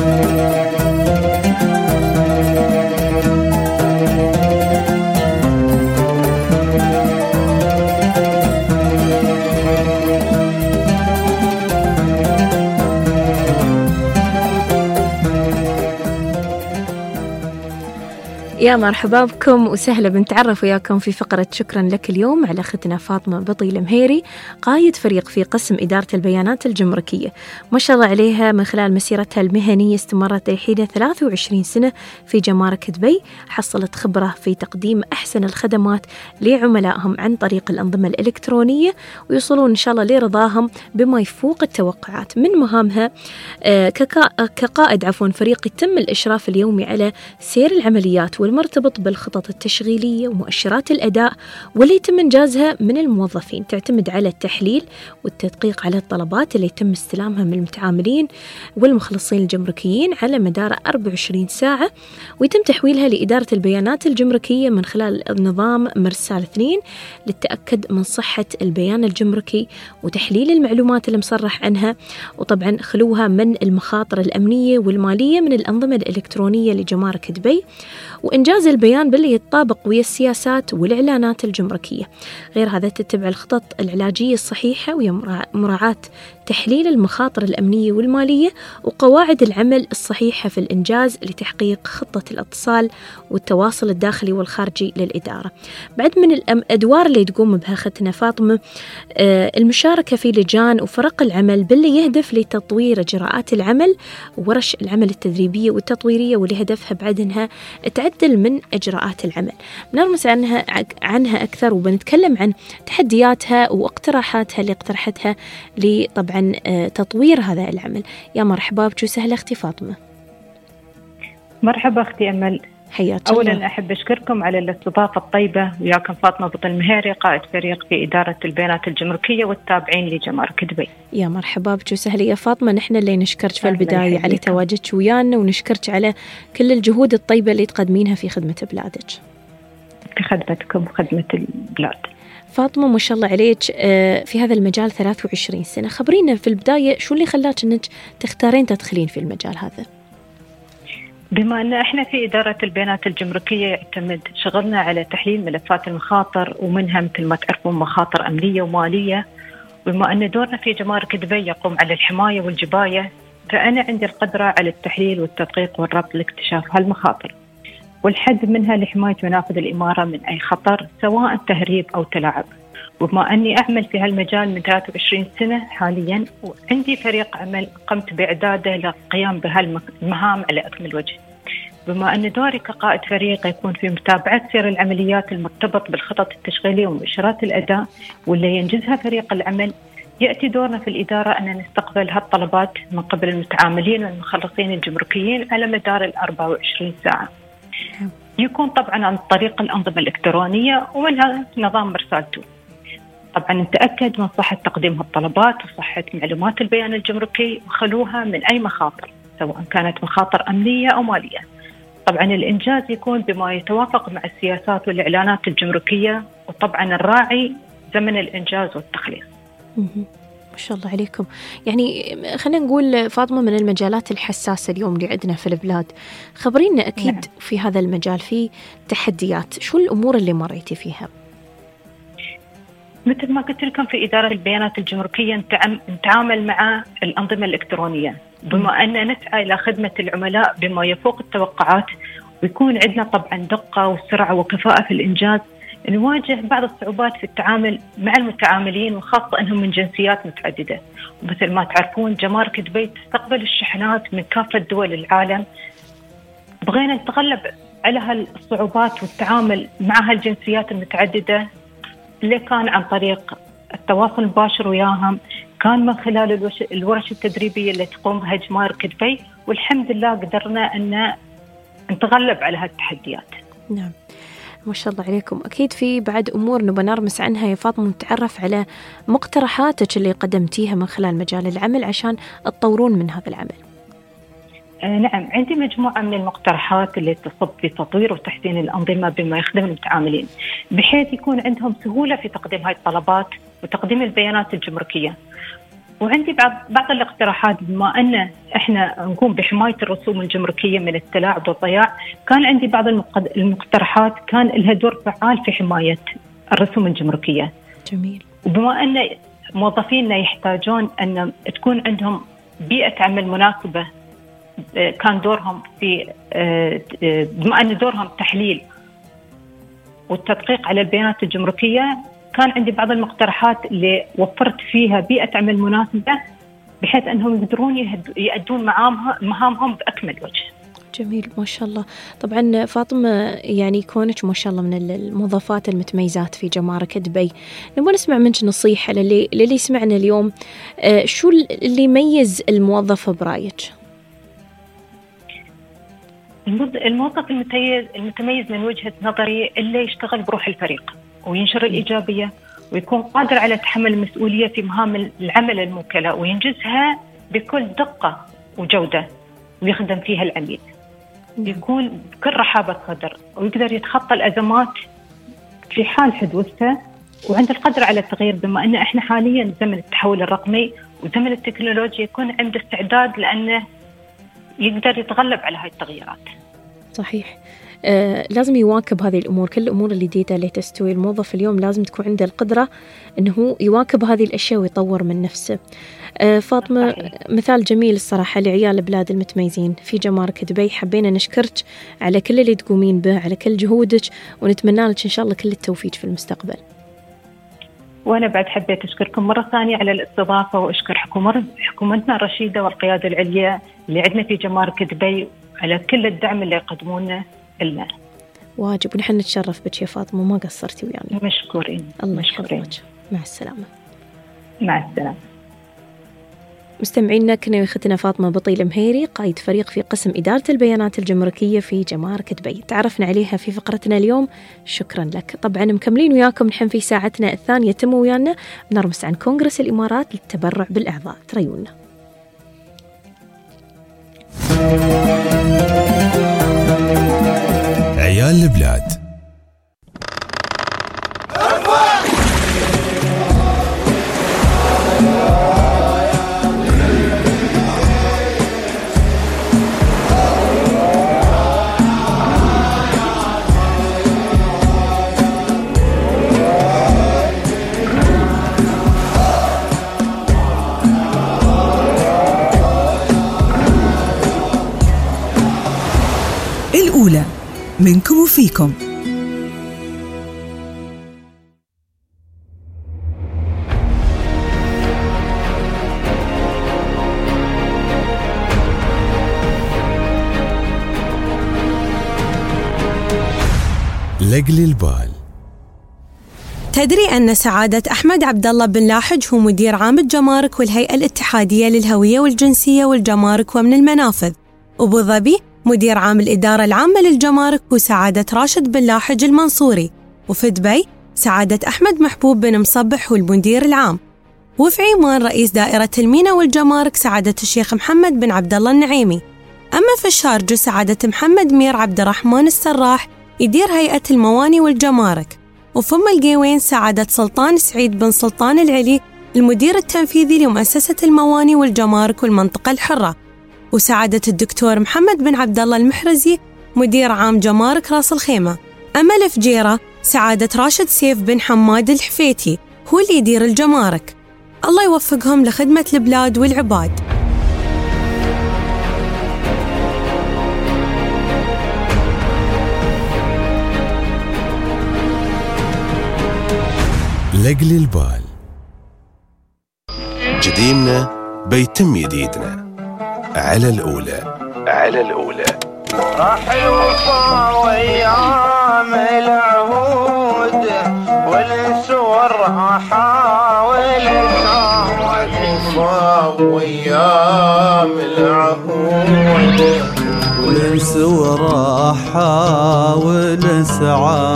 يا مرحبا بكم وسهلا بنتعرف وياكم في فقرة شكرا لك اليوم على أختنا فاطمة بطي المهيري، قائد فريق في قسم إدارة البيانات الجمركية. ما شاء الله عليها من خلال مسيرتها المهنية استمرت لحين 23 سنة في جمارك دبي، حصلت خبرة في تقديم أحسن الخدمات لعملائهم عن طريق الأنظمة الإلكترونية، ويوصلون إن شاء الله لرضاهم بما يفوق التوقعات. من مهامها كقائد فريق يتم الإشراف اليومي على سير العمليات والمرتبط بالخطط التشغيلية ومؤشرات الأداء واللي يتم إنجازها من الموظفين، تعتمد على التحليل والتدقيق على الطلبات اللي يتم استلامها من المتعاملين والمخلصين الجمركيين على مدار 24 ساعة، ويتم تحويلها لإدارة البيانات الجمركية من خلال نظام مرسال 2 للتأكد من صحة البيان الجمركي وتحليل المعلومات المصرح عنها، وطبعا خلوها من المخاطر الأمنية والمالية من الأنظمة الإلكترونية لجمارك دبي، وإنجاز البيان باللي يتطابق ويا السياسات والإعلانات الجمركية. غير هذا تتبع الخطط العلاجية الصحيحة ويا مراعاة تحليل المخاطر الأمنية والمالية وقواعد العمل الصحيحة في الإنجاز لتحقيق خطة الاتصال والتواصل الداخلي والخارجي للإدارة. بعد من الأدوار اللي تقوم بها أختنا فاطمة المشاركة في لجان وفرق العمل باللي يهدف لتطوير إجراءات العمل وورش العمل التدريبية والتطويرية، واللي هدفها بعد أنها تعدل من إجراءات العمل. بنرمس عنها أكثر وبنتكلم عن تحدياتها واقتراحاتها اللي اقترحتها طبعا تطوير هذا العمل. يا مرحبا بك وسهلا أختي فاطمة. مرحبا أختي أمل، حياك أولا الله. أحب أشكركم على الاستضافة الطيبة، وياكم فاطمة بطي المهيري قائد فريق في إدارة البيانات الجمركية والتابعين لجمارك دبي. يا مرحبا بك وسهلا يا فاطمة، نحن اللي نشكرك في البداية على تواجدك ويانا، ونشكرك على كل الجهود الطيبة اللي تقدمينها في خدمة بلادك. في خدمتكم وخدمة البلاد. فاطمة ما شاء الله عليك في هذا المجال 23 سنة، خبرينا في البداية شو اللي خلاك أنك تختارين تدخلين في المجال هذا؟ بما أن إحنا في إدارة البيانات الجمركية يعتمد شغلنا على تحليل ملفات المخاطر، ومنها مثل ما تعرفون مخاطر أمنية ومالية، وبما أن دورنا في جمارك دبي يقوم على الحماية والجباية، فأنا عندي القدرة على التحليل والتدقيق والربط لاكتشاف هالمخاطر والحد منها لحماية منافذ الإمارة من أي خطر سواء تهريب أو تلاعب. وبما أني أعمل في هالمجال من 23 سنة حاليا، وعندي فريق عمل قمت بإعداده للقيام بهالمهام على أكمل وجه. بما أن دوري كقائد فريق يكون في متابعة سير العمليات المرتبط بالخطط التشغيلية ومؤشرات الأداء واللي ينجزها فريق العمل، يأتي دورنا في الإدارة أن نستقبل هالطلبات من قبل المتعاملين والمخلصين الجمركيين على مدار 24 ساعة. يكون طبعا عن طريق الأنظمة الإلكترونية ومنها نظام مرسال 2. طبعا نتأكد من صحة تقديم هالطلبات وصحة معلومات البيان الجمركي وخلوها من أي مخاطر سواء كانت مخاطر أمنية أو مالية. طبعا الإنجاز يكون بما يتوافق مع السياسات والإعلانات الجمركية، وطبعا الراعي زمن الإنجاز والتخليص. ما شاء الله عليكم. يعني خلينا نقول فاطمة من المجالات الحساسة اليوم اللي عندنا في البلاد، خبرينا أكيد نعم. في هذا المجال في تحديات، شو الأمور اللي مريتي فيها؟ مثل ما قلت لكم في إدارة البيانات الجمركية نتعامل مع الأنظمة الإلكترونية، بما أن نسعى إلى خدمة العملاء بما يفوق التوقعات، ويكون عندنا طبعا دقة وسرعة وكفاءة في الإنجاز. نواجه بعض الصعوبات في التعامل مع المتعاملين، وخاصة أنهم من جنسيات متعددة. ومثل ما تعرفون جمارك دبي تستقبل الشحنات من كافة دول العالم. بغينا نتغلب على هالصعوبات والتعامل مع هالجنسيات المتعددة، اللي كان عن طريق التواصل المباشر وياهم، كان من خلال الورش التدريبية اللي تقوم بها جمارك دبي، والحمد لله قدرنا أن نتغلب على هالتحديات. نعم، ما شاء الله عليكم. أكيد في بعد أمور نبغى نرمس عنها يا فاطمة، نتعرف على مقترحاتك اللي قدمتيها من خلال مجال العمل عشان تطورون من هذا العمل. نعم، عندي مجموعة من المقترحات اللي تصب في تطوير وتحسين الأنظمة بما يخدم المتعاملين، بحيث يكون عندهم سهولة في تقديم هاي الطلبات وتقديم البيانات الجمركية. وعندي بعض الاقتراحات، بما أن إحنا نقوم بحماية الرسوم الجمركية من التلاعب والضياع، كان عندي بعض المقترحات كان لها دور فعال في حماية الرسوم الجمركية. جميل. وبما أن موظفينا يحتاجون أن تكون عندهم بيئة عمل مناسبة، كان دورهم في بما أن دورهم تحليل والتدقيق على البيانات الجمركية، كان عندي بعض المقترحات اللي وفرت فيها بيئة عمل مناسبة بحيث أنهم يقدرون يؤدون مهامهم بأكمل وجه. جميل، ما شاء الله. طبعا فاطمة، يعني كونك ما شاء الله من الموظفات المتميزات في جمارك دبي، نبغى نسمع منك نصيحة للي يسمعنا اليوم. شو اللي يميز الموظف برأيك؟ الموظف المتميز من وجهة نظري اللي يشتغل بروح الفريق وينشر الإيجابية، ويكون قادر على تحمل المسؤولية في مهام العمل الموكلة، وينجزها بكل دقة وجودة، ويخدم فيها العميل. يكون بكل رحابة صدر، ويقدر يتخطى الأزمات في حال حدوثها، وعنده القدرة على التغيير، بما أن إحنا حاليا زمن التحول الرقمي وزمن التكنولوجيا، يكون عنده استعداد لأنه يقدر يتغلب على هاي التغييرات. صحيح. لازم يواكب هذه الأمور، كل الأمور الجديدة اللي تستوي. الموظف اليوم لازم تكون عنده القدرة أنه يواكب هذه الأشياء ويطور من نفسه. فاطمة، مثال جميل الصراحة لعيال البلاد المتميزين في جمارك دبي. حبينا نشكرك على كل اللي تقومين به، على كل جهودك، ونتمنى لك إن شاء الله كل التوفيق في المستقبل. وأنا بعد حبيت أشكركم مرة ثانية على الاستضافة، وأشكر حكومتنا الرشيدة والقيادة العليا اللي عندنا في جمارك دبي على كل الدعم اللي يقدمونه لنا. واجب، ونحن نتشرف بك يا فاطمة، ما قصرتي ويانا. مشكورين. الله يحفظك. مع السلامة. مع السلامة. مستمعينا، كنا أختنا فاطمة بطي المهيري، قائد فريق في قسم إدارة البيانات الجمركية في جمارك دبي، تعرفنا عليها في فقرتنا اليوم. شكرا لك. طبعا مكملين وياكم نحن في ساعتنا الثانية، تموا ويانا بنرمس عن كونغرس الإمارات للتبرع بالأعضاء. تريونا. عيال البلاد. الأولى منكم وفيكم. لقلي البال. تدري أن سعادة أحمد عبد الله بن لاحج هو مدير عام الجمارك والهيئة الاتحادية للهوية والجنسية والجمارك ومن المنافذ، وأبو ظبي مدير عام الإدارة العامة للجمارك هو سعادة راشد بن لاحج المنصوري، وفي دبي سعادة أحمد محبوب بن مصبح هو المدير العام، وفي عمان رئيس دائرة المينا والجمارك سعادة الشيخ محمد بن عبد الله النعيمي. أما في الشارجة سعادة محمد مير عبد الرحمن السراح يدير هيئة المواني والجمارك، وفم القيوين سعادة سلطان سعيد بن سلطان العلي المدير التنفيذي لمؤسسة المواني والجمارك والمنطقة الحرة، وسعادة الدكتور محمد بن عبد الله المحرزي مدير عام جمارك راس الخيمة. أما الفجيرة سعادة راشد سيف بن حماد الحفيتي هو اللي يدير الجمارك. الله يوفقهم لخدمة البلاد والعباد. لقلي البال. جديدنا بيتم جديدنا على الأولى. راح الوفا وأيام العهود والسور أحاول الوفا وأيام العهود والسور أحاول أسعى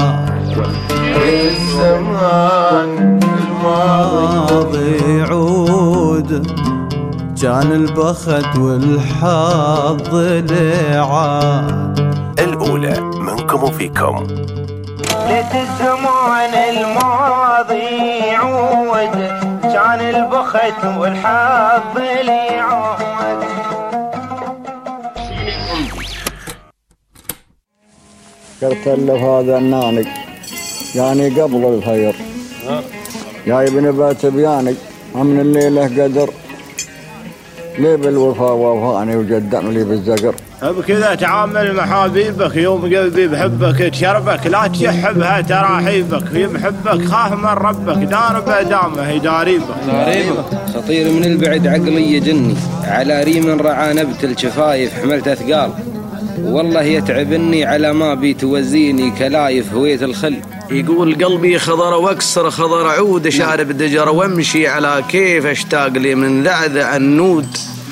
الزمان الماضي يعود كان البخت والحظ لعاد. الأولى منكم وفيكم. ليت الزمان الماضي يعود كان البخت والحظ لعاد. قلت له هذا الناني يعني قبل الخير جاي بنبات بياني من الليلة قدر ليه بالوفا وفاني وجدعني لي بالزقر. بكذا تعامل مع حبيبك يوم قلبي بحبك تشربك لا تشحبها تراحيبك في محبك خاف من ربك دار دامه يداريبك. خطير من البعد عقلي يجني على ريم رعى نبت الشفايف حملت أثقال والله يتعبني على ما بيتوزيني كلايف هوية الخل. يقول قلبي خضر واكسر خضر عود شارب دجر وامشي على كيف اشتاق لي من ذعذع النود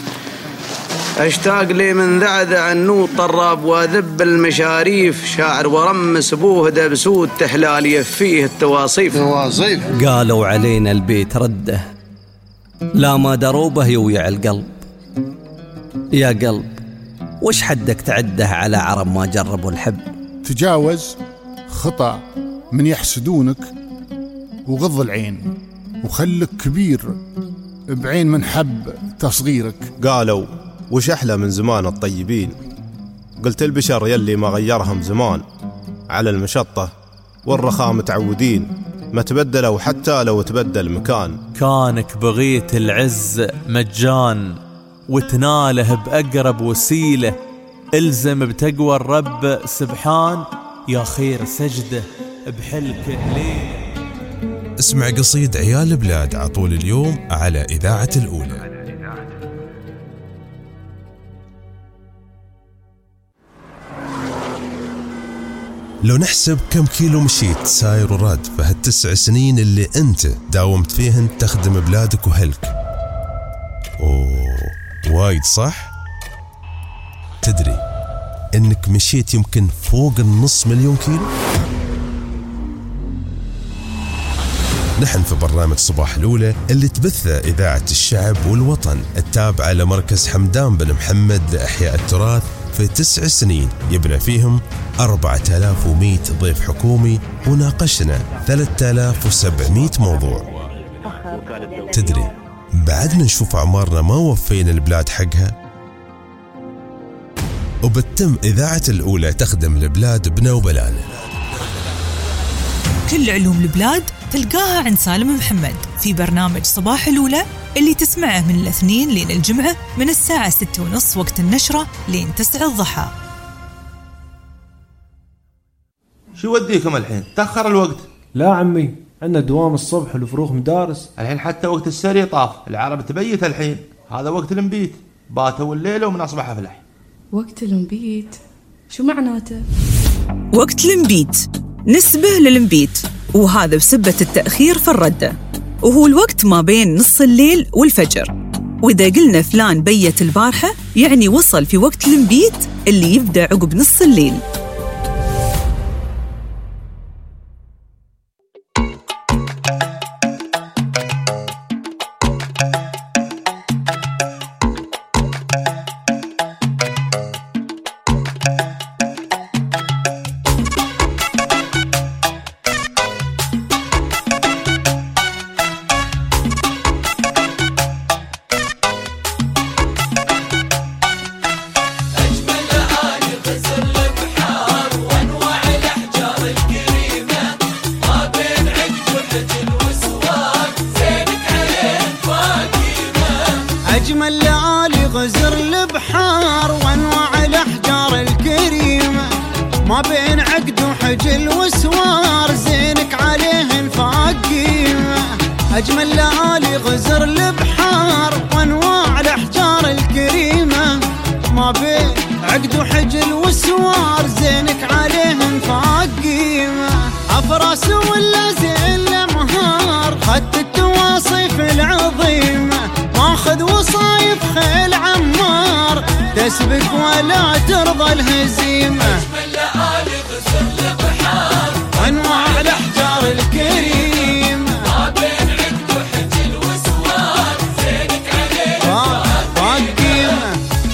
اشتاق لي من ذعذع النود طراب واذب المشاريف شاعر ورمس بوه دبسود تحلالي فيه التواصيف. قالوا علينا البيت رده لا ما دروبه يويع القلب. يا قلب وش حدك تعده على عرب ما جربوا الحب. تجاوز خطأ من يحسدونك وغض العين وخلك كبير بعين من حب تصغيرك. قالوا وش أحلى من زمان الطيبين قلت البشر يلي ما غيرهم زمان على المشطة والرخاء متعودين ما تبدلوا حتى لو تبدل مكان. كانك بغيت العز مجان وتناله بأقرب وسيلة الزم بتقوى الرب سبحان يا خير سجده بحلك ليلة. اسمع قصيد عيال البلاد عطول اليوم على إذاعة الأولى. لو نحسب كم كيلو مشيت ساير وراد في هال9 سنين اللي انت داومت فيهن تخدم بلادك وهلك. وايد صح؟ تدري انك مشيت يمكن فوق 500,000 كيلو؟ نحن في برنامج صباح الأولى اللي تبثه إذاعة الشعب والوطن التابعة لمركز حمدان بن محمد لإحياء التراث في 9 سنين يبنى فيهم 4100 ضيف حكومي وناقشنا 3700 موضوع. تدري بعدنا نشوف أعمارنا ما وفينا البلاد حقها. وبتم إذاعة الأولى تخدم البلاد بنا وبلانا. كل علوم البلاد تلقاها عند سالم محمد في برنامج صباح الأولى اللي تسمعه من الاثنين لين الجمعة من الساعة 6:30 وقت النشرة لين 9 الضحى. شو وديكم الحين؟ تأخر الوقت. لا عمي عندنا دوام الصبح والفروخ مدارس. الحين حتى وقت السري طاف العرب تبيت الحين. هذا وقت المبيت باتوا الليلة ومن أصبح أفلح. وقت المبيت شو معناته؟ وقت المبيت نسبة للمبيت وهذا بسبة التأخير في الردة وهو الوقت ما بين نص الليل والفجر. وإذا قلنا فلان بيت البارحة يعني وصل في وقت المبيت اللي يبدأ عقب نص الليل. أجمل ليالي غزر البحار وانواع الأحجار الكريمة ما بين عقد وحجل وسوار زينك عليهن فاق قيمة. أجمل ليالي غزر البحار وأنواع الأحجار الكريمة، ما بين عقد وحجل والسوار زينك عليهن فاق قيمة، أفراس ولا زين الأمهار خدت التواصيف العظيمة، ماخذ وصايف خيل عمار تسبق ولا ترضى الهزيمة. أجمل ليالي غزر البحار وأنواع الأحجار الكريمة، ما بين عقد وحجل وسوار زينك عليه فاق قيمة.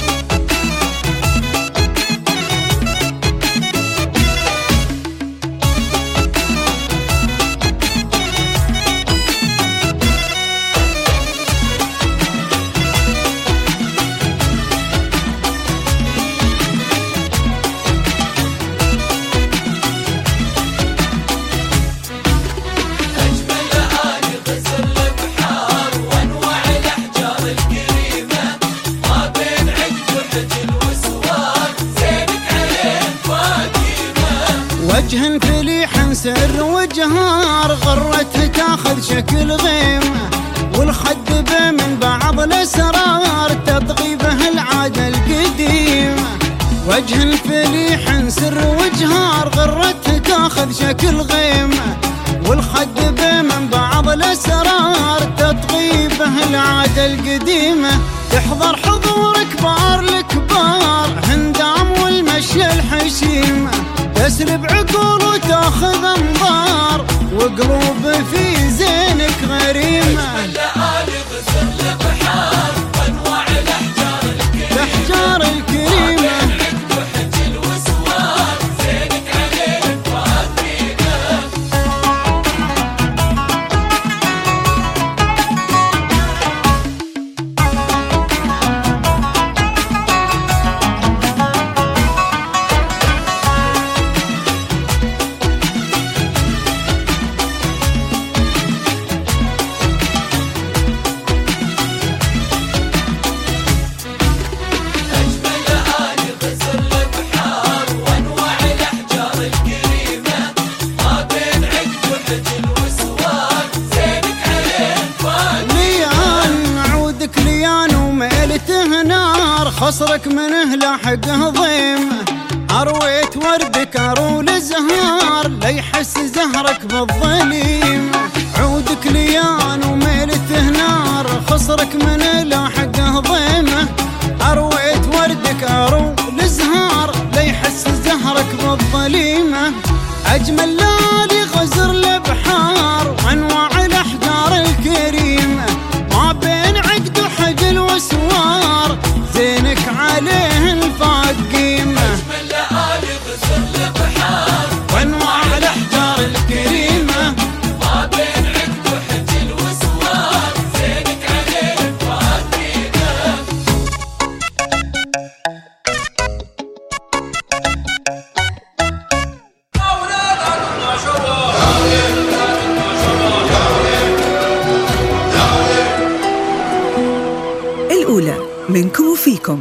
وجه فليح سر وجهار غرته تاخذ شكل غيمة، والخد به من بعض الاسرار تطغي به العادة القديمة. وجه فليح سر وجهار غرته تاخذ شكل غيمة، والخد به من بعض الاسرار تطغي به العادة القديمة. تحضر حضور كبار الكبار هندام والمشي الحشيمة، تسرب عقول وتاخذ انظار وقلوب في زينك غريمة. ليالي غزر البحار وانواع الاحجار الكريمة، عقد وحجل وسوار زينك عليه فاق قيمة. خصرك منه لاحقه ضيمة، أرويت وردك أرول زهار ليحس زهرك بالظليمة. عودك ليان وميلته نار خصرك منه لاحقه ضيمة، أرويت وردك أرول زهار ليحس زهرك بالظليمة. أجمل ليالي غزر البحار وأنواع الأحجار الكريمة، ما بين عقد وحجل وسوار زينك عليه فاق قيمة. أجمل ليالي غزر البحار وأنواع الأحجار الكريمة، ما بين عقد وحجل وسوار زينك عليه فاق قيمة. الأولى منكم وفيكم.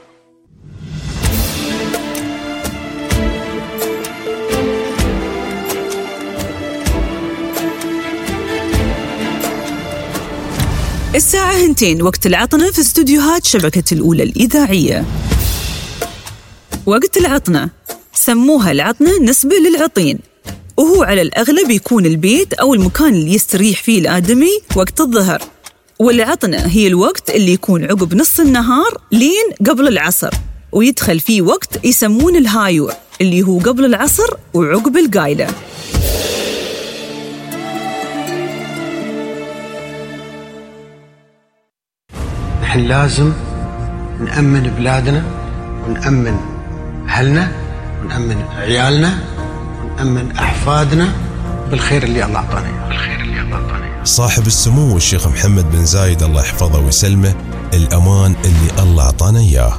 الساعة 2 وقت العطنة في استوديوهات شبكة الأولى الإذاعية. وقت العطنة سموها العطنة نسبة للعطين، وهو على الأغلب يكون البيت أو المكان اللي يستريح فيه الآدمي وقت الظهر، والعطنة هي الوقت اللي يكون عقب نص النهار لين قبل العصر، ويدخل فيه وقت يسمون الهايور اللي هو قبل العصر وعقب القايلة. نحن لازم نأمن بلادنا ونأمن أهلنا ونأمن عيالنا ونأمن أحفادنا بالخير اللي الله أعطانا إياه. صاحب السمو الشيخ محمد بن زايد الله يحفظه ويسلمه، الأمان اللي الله أعطانا إياه.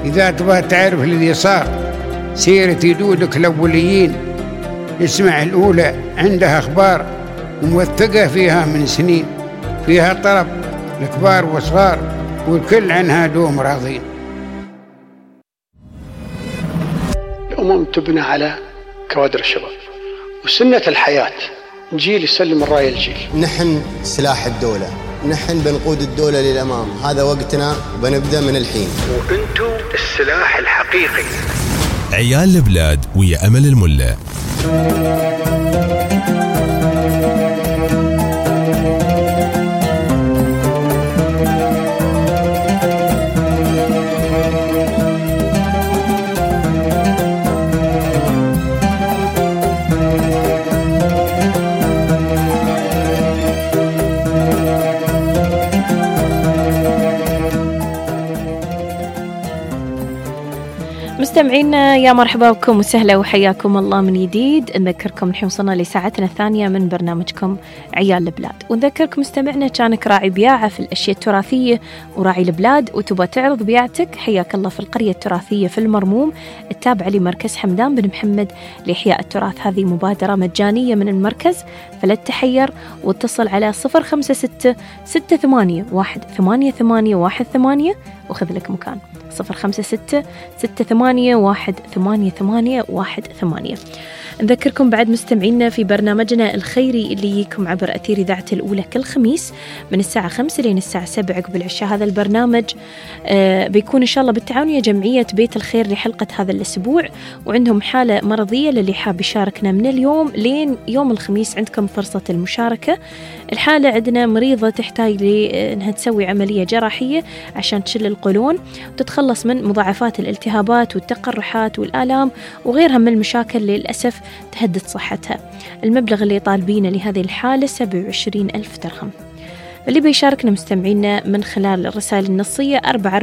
إذا تبغى تعرف الذي صار سيرة جدودك الأوليين، اسمع الأولى، عندها أخبار وموثقة فيها من سنين، فيها طرب الكبار والصغار والكل عنها دوم راضين. الأمم تبنى على كوادر الشباب، وسنة الحياة جيل يسلم الراية الجيل. نحن سلاح الدولة، نحن بنقود الدولة للأمام، هذا وقتنا وبنبدأ من الحين. وأنتم السلاح الحقيقي. عيال البلاد ويا أمل الملا. مستمعينا يا مرحبا بكم وسهلا وحياكم الله من جديد. نذكركم الحين وصلنا لساعتنا الثانية من برنامجكم عيال البلاد، ونذكركم مستمعنا كانك راعي بياعة في الأشياء التراثية وراعي البلاد وتبغى تعرض بياعتك، حياك الله في القرية التراثية في المرموم التابعة لمركز حمدان بن محمد لإحياء التراث. هذه مبادرة مجانية من المركز، فلا تتحير واتصل على 056-68188818 وخذ لك مكان 056-68188818. نذكركم بعد مستمعينا في برنامجنا الخيري اللي يجيكم عبر أثير إذاعة الأولى كل خميس من الساعة 5 لين الساعة 7 قبل العشاء. هذا البرنامج بيكون إن شاء الله بالتعاون يا جمعية بيت الخير لحلقة هذا الأسبوع، وعندهم حالة مرضية للي حاب يشاركنا من اليوم لين يوم الخميس عندكم فرصة المشاركة. الحالة عندنا مريضة تحتاج لأنها تسوي عملية جراحية عشان تشل القولون وتتخلص من مضاعفات الالتهابات والتقرحات والآلام وغيرها من المشاكل للأسف تهدد صحتها. المبلغ اللي طالبينه لهذه الحالة 27,000 درهم. اللي بيشاركنا مستمعينا من خلال الرسائل النصية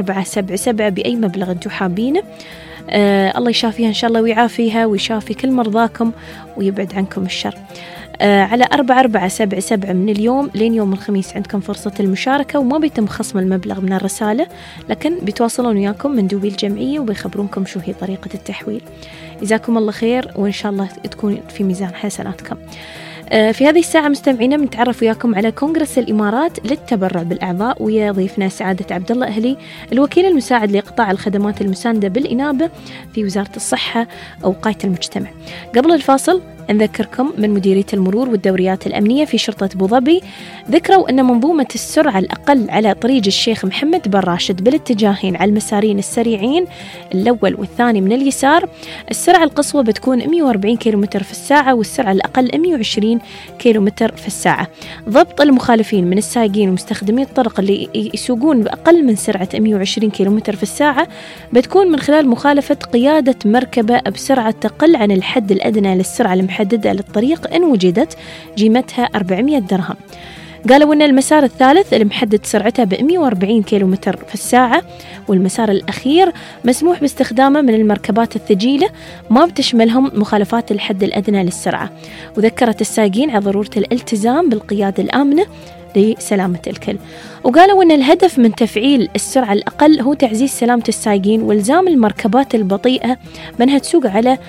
4477 بأي مبلغ انتم حابينه. الله يشافيها إن شاء الله ويعافيها ويشافي كل مرضاكم ويبعد عنكم الشر. على 4477 من اليوم لين يوم الخميس عندكم فرصة المشاركة، وما بيتم خصم المبلغ من الرسالة، لكن بيتواصلون وياكم مندوبي الجمعية وبيخبرونكم شو هي طريقة التحويل. جزاكم الله خير وإن شاء الله تكون في ميزان حسناتكم. في هذه الساعة مستمعينا بنتعرف وياكم على كونغرس الإمارات للتبرع بالأعضاء، ويا ضيفنا سعادة عبد الله أهلي الوكيل المساعد لقطاع الخدمات المساندة بالإنابة في وزارة الصحة ووقاية المجتمع. قبل الفاصل نذكركم من مديرية المرور والدوريات الأمنية في شرطة أبو ظبي ذكروا أن منظومة السرعة الأقل على طريق الشيخ محمد بن راشد بالاتجاهين على المسارين السريعين الأول والثاني من اليسار، السرعة القصوى بتكون 140 كيلومتر في الساعة والسرعة الأقل 120 كيلومتر في الساعة. ضبط المخالفين من السائقين ومستخدمي الطرق اللي يسوقون بأقل من سرعة 120 كيلومتر في الساعة بتكون من خلال مخالفة قيادة مركبة بسرعة تقل عن الحد الأدنى للسرعة المحددة للطريق إن وجدت، قيمتها 400 درهم. قالوا أن المسار الثالث المحدد سرعته ب 140 كيلومتر في الساعة والمسار الأخير مسموح باستخدامه من المركبات الثقيلة ما بتشملهم مخالفات الحد الأدنى للسرعة. وذكرت السائقين على ضرورة الالتزام بالقيادة الآمنة لسلامة الكل. وقالوا أن الهدف من تفعيل السرعة الأقل هو تعزيز سلامة السائقين والزام المركبات البطيئة بأنها تسوق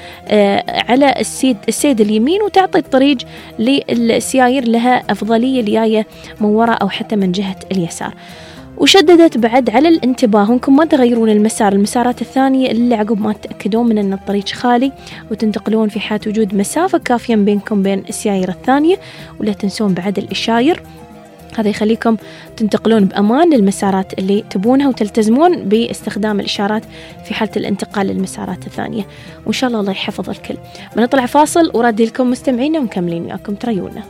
على السيد اليمين وتعطي الطريق للسيايير لها أفضلية الجاية من وراء أو حتى من جهة اليسار. وشددت بعد على الانتباه انكم ما تغيرون المسارات الثانية اللي عقب ما تتأكدون من أن الطريق خالي وتنتقلون في حال وجود مسافة كافية بينكم بين السيايير الثانية، ولا تنسون بعد الإشاير. هذا يخليكم تنتقلون بأمان للمسارات اللي تبونها وتلتزمون باستخدام الإشارات في حالة الانتقال للمسارات الثانية، وإن شاء الله يحفظ الكل. بنطلع فاصل ورادي لكم مستمعين ومكملين وياكم تريونا.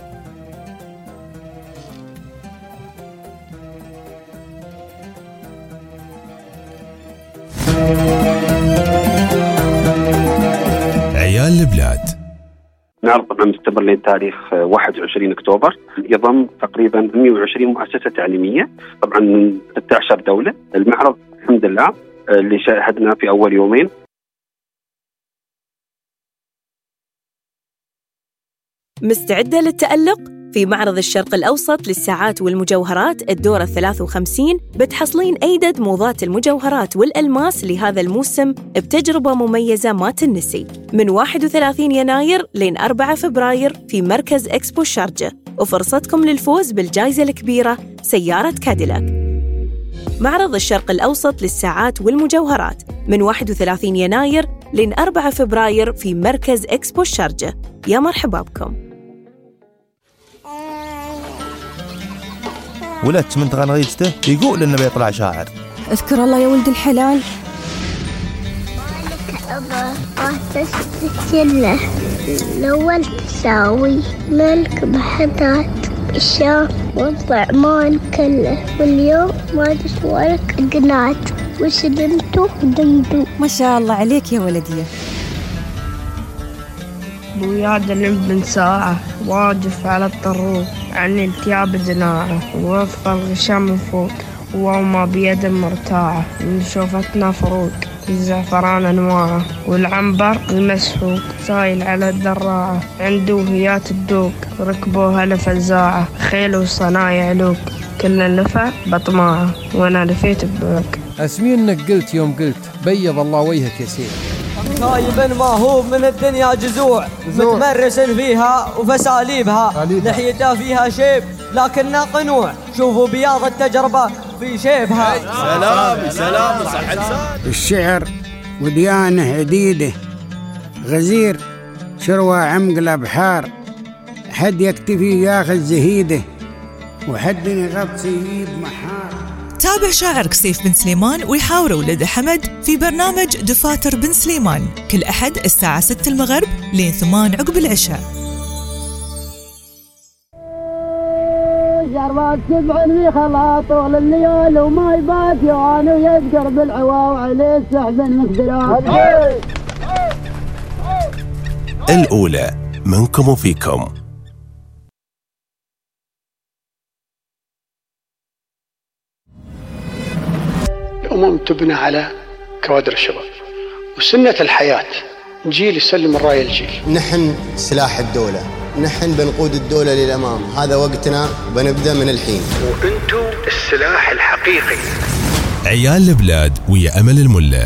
عيال البلاد نعرض طبعا مستمر لتاريخ 21 أكتوبر، يضم تقريبا 120 مؤسسة تعليمية طبعا من 16 دولة. المعرض الحمد لله اللي شاهدنا في أول يومين مستعدة للتألق؟ في معرض الشرق الأوسط للساعات والمجوهرات الدورة 53 بتحصلين أيدد موضات المجوهرات والألماس لهذا الموسم بتجربة مميزة ما تنسي من 31 يناير لين 4 فبراير في مركز إكسبو الشارجة، وفرصتكم للفوز بالجائزة الكبيرة سيارة كاديلاك. معرض الشرق الأوسط للساعات والمجوهرات من 31 يناير لين 4 فبراير في مركز إكسبو الشارجة. يا مرحبا بكم. ولدت من تغنغيجته يقول إنه بيطلع شاعر. اذكر الله يا ولد الحلال. تسجلنا الأول تساوي ملك بحثات الشام والطعمان كله، واليوم ما تسوالك قنات وسلمتو دندو. ما شاء الله عليك يا ولدي. بوياد بن ساعة واقف على الطروق عن التياب جناعة، ووفق الغشام من فوق وما بيد مرتاعة، من شوفتنا فروق الزعفران أنواعه، والعنبر المسحوق سايل على الدراعة، عنده هيات الدوق ركبوها لفزاعة، خيل وصنايع لوق كل لفة بطماعة، وانا لفيت ببوك. اسمي انك قلت يوم قلت بيض الله وجهك يا سيدي. خايب ما هو من الدنيا جزوع متمرس فيها وفساليبها، لحيته فيها شيب لكنها قنوع، شوفوا بياض التجربة في شيبها. سلام صح لسان. الشعر وديانه عديدة، غزير شروى عمق بحار، حد يكتفي ياخذ زهيده، وحد يغطي يجيب محار. تابع شاعر سيف بن سليمان ويحاور ولد حمد في برنامج دفاتر بن سليمان كل أحد الساعة 6 المغرب لين 8 عقب العشاء. جربت سبعني خلا طول الليل وما يبات يوان ويذكر بالعواو عليه السحب المقدرات. الأولى منكم وفيكم. الأمم تبنى على كوادر الشباب، وسنة الحياة جيل يسلم الراية الجيل. نحن سلاح الدولة، نحن بنقود الدولة للأمام، هذا وقتنا بنبدأ من الحين. وأنتم السلاح الحقيقي. عيال البلاد ويا أمل الملا.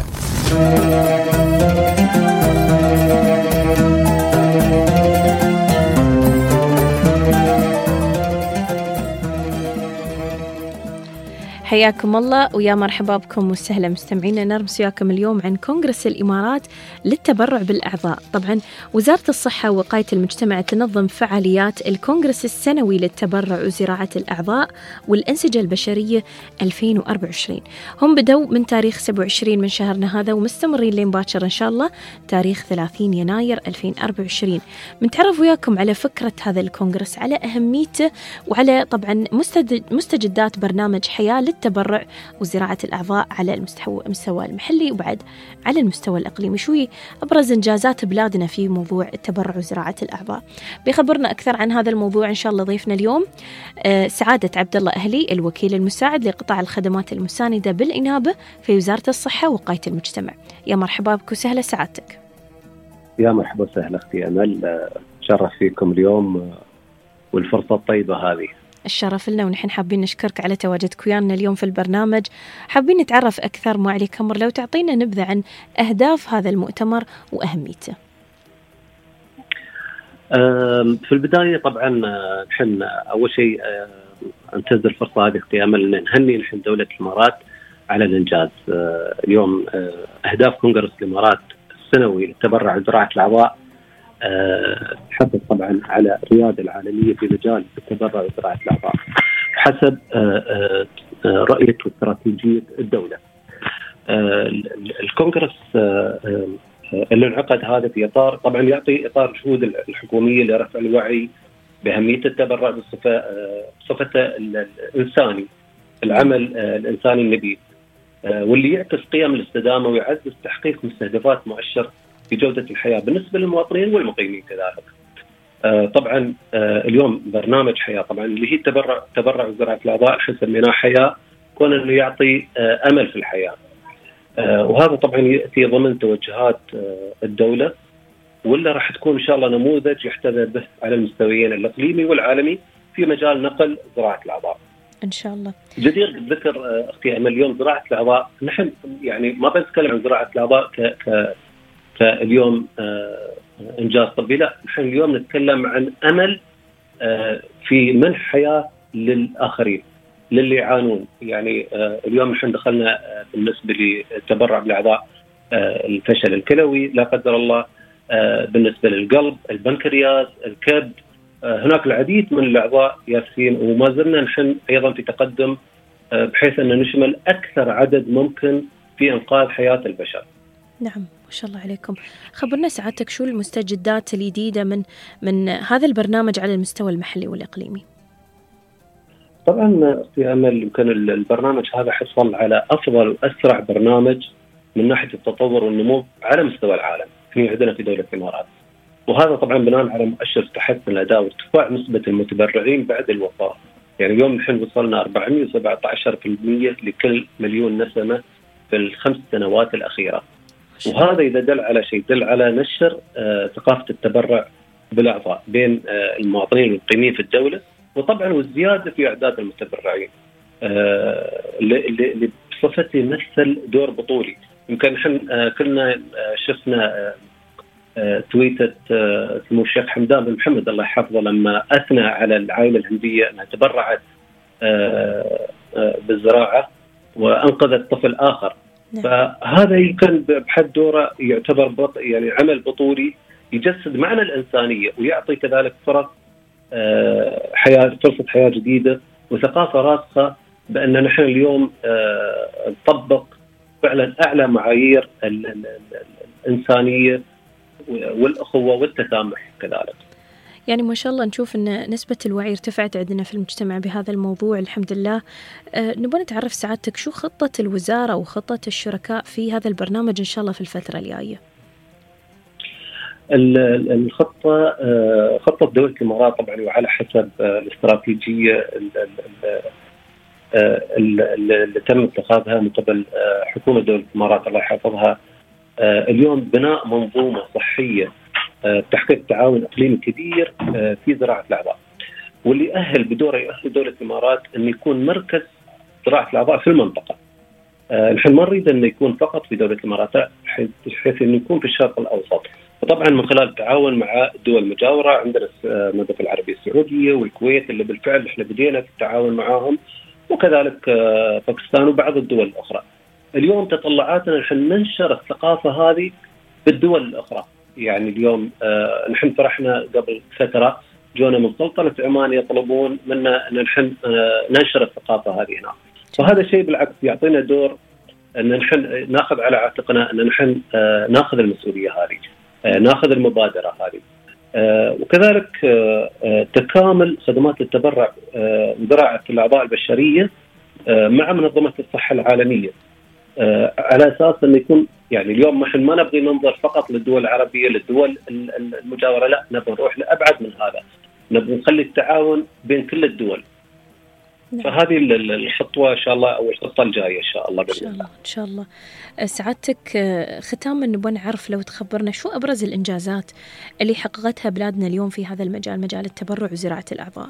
حياكم الله ويا مرحبا بكم وسهلا مستمعينا. نرمس وياكم اليوم عن كونغرس الإمارات للتبرع بالأعضاء. طبعا وزارة الصحة ووقاية المجتمع تنظم فعاليات الكونغرس السنوي للتبرع وزراعة الأعضاء والأنسجة البشرية 2024. هم بدوا من تاريخ 27 من شهرنا هذا ومستمرين لين باكر إن شاء الله تاريخ 30 يناير 2024. بنتعرف وياكم على فكرة هذا الكونغرس، على أهميته، وعلى طبعا مستجدات برنامج حياة للتبرع وزراعة الأعضاء على المستوى المحلي وبعد على المستوى الإقليمي. شوي أبرز إنجازات بلادنا في موضوع التبرع وزراعة الأعضاء. بيخبرنا أكثر عن هذا الموضوع إن شاء الله ضيفنا اليوم سعادة عبد الله أهلي، الوكيل المساعد لقطاع الخدمات المساندة بالإنابة في وزارة الصحة ووقاية المجتمع. يا مرحبا بك وسهلا سعادتك. يا مرحبا وسهلا أختي أمل، شرف فيكم اليوم والفرصة الطيبة هذه. الشرف لنا، ونحن حابين نشكرك على تواجدك ويانا اليوم في البرنامج. حابين نتعرف أكثر مع علي كمر، لو تعطينا نبذة عن أهداف هذا المؤتمر وأهميته. في البداية طبعا نحن أول شيء انتهز الفرصة هذه اختي أمل أن نهني نحن دولة الإمارات على الإنجاز. اليوم أهداف كونغرس الإمارات السنوي للتبرع وزراعة الأعضاء تحدث طبعا على الريادة العالمية في مجال التبرع وزراعة الأعضاء حسب رؤية واستراتيجية الدولة. الكونغرس اللي انعقد هذا في إطار طبعا يعطي إطار الجهود الحكومية لرفع الوعي بأهمية التبرع بصفته الإنساني، العمل الإنساني النبيل، واللي يعكس قيم الاستدامة ويعزز تحقيق مستهدفات مؤشر في جودة الحياة بالنسبة للمواطنين والمقيمين كذلك. طبعا اليوم برنامج حياة طبعا اللي هي تبرع وزراعة الأعضاء احنا سميناه حياة، كون انه يعطي امل في الحياة، وهذا طبعا يأتي ضمن توجهات الدولة، ولا راح تكون ان شاء الله نموذج يحتذى به على المستويين الاقليمي والعالمي في مجال نقل زراعة الأعضاء إن شاء الله. جدير بالذكر أختي أمل، اليوم زراعة الأعضاء نحن يعني ما بنتكلم عن زراعة الأعضاء كاليوم إنجاز طبي، لا، نحن اليوم نتكلم عن أمل في منح حياة للآخرين، للي يعانون. يعني اليوم نحن دخلنا بالنسبة للتبرع بالأعضاء الفشل الكلوي لا قدر الله، بالنسبة للقلب، البنكرياس، الكبد، هناك العديد من الأعضاء ياسين، وما زلنا نحن أيضا في تقدم بحيث أن نشمل أكثر عدد ممكن في إنقاذ حياة البشر. نعم، ما شاء الله عليكم. خبرنا سعادتك شو المستجدات الجديدة من هذا البرنامج على المستوى المحلي والإقليمي؟ طبعا في أمل يمكن البرنامج هذا حصل على أفضل وأسرع برنامج من ناحية التطور والنمو على مستوى العالم عندنا في دولة الإمارات، وهذا طبعا بناء على مؤشر تحسن الأداء وارتفاع نسبة المتبرعين بعد الوفاة. يعني اليوم نحن وصلنا 417% لكل مليون نسمة في ال5 سنوات الأخيرة، وهذا إذا دل على شيء دل على نشر ثقافة التبرع بالأعضاء بين المواطنين والمقيمين في الدولة، وطبعا والزيادة في أعداد المتبرعين اللي بصفته يمثل دور بطولي. يمكن نحن كلنا شفنا تويتة سمو الشيخ حمدان بن محمد الله يحفظه لما أثنى على العائلة الهندية أنها تبرعت بالزراعة وأنقذت طفل آخر. فهذا يمكن بحد دوره يعتبر يعني عمل بطولي يجسد معنى الإنسانية ويعطي كذلك فرصة حياة جديدة وثقافة راسخة بأن نحن اليوم نطبق فعلا أعلى معايير الإنسانية والأخوة والتسامح كذلك. يعني ما شاء الله نشوف أن نسبة الوعي ارتفعت عندنا في المجتمع بهذا الموضوع الحمد لله. نبغى نتعرف سعادتك شو خطة الوزارة وخطة الشركاء في هذا البرنامج إن شاء الله في الفترة الجاية؟ الخطة خطة دولة الإمارات طبعا وعلى حسب الاستراتيجية اللي تم اتخاذها من قبل حكومة دولة الإمارات الله يحفظها، اليوم بناء منظومة صحية تحقيق تعاون إقليمي كبير في زراعة الأعضاء، واللي يؤهل دولة الإمارات أن يكون مركز زراعة الأعضاء في المنطقة. نحن ما نريد أن يكون فقط في دولة الإمارات، حيث أن يكون في الشرق الأوسط، وطبعا من خلال التعاون مع الدول المجاورة. عندنا المملكة العربية السعودية والكويت اللي بالفعل احنا بدينا في التعاون معهم، وكذلك باكستان وبعض الدول الأخرى. اليوم تطلعاتنا نحن ننشر الثقافة هذه بالدول الأخرى. يعني اليوم نحن فرحنا قبل فترة جونا من سلطنة عمان يطلبون منا أن نحن ننشر الثقافة هذه هنا، وهذا شيء بالعكس يعطينا دور أن نحن ناخذ على عاتقنا أن نحن ناخذ المسؤولية هذه، ناخذ المبادرة هذه، وكذلك تكامل خدمات التبرع وزراعة الأعضاء البشرية مع منظمة الصحة العالمية، على أساس أن يكون يعني اليوم نحن ما نبغي ننظر فقط للدول العربية للدول المجاورة، لا، نبغى نروح لأبعد من هذا، نبغى نخلي التعاون بين كل الدول. فهذه الخطوة إن شاء الله أو الخطة الجاية إن شاء الله. إن شاء الله. سعادتك ختاما نبغى نعرف لو تخبرنا شو أبرز الإنجازات اللي حققتها بلادنا اليوم في هذا المجال، مجال التبرع وزراعة الأعضاء.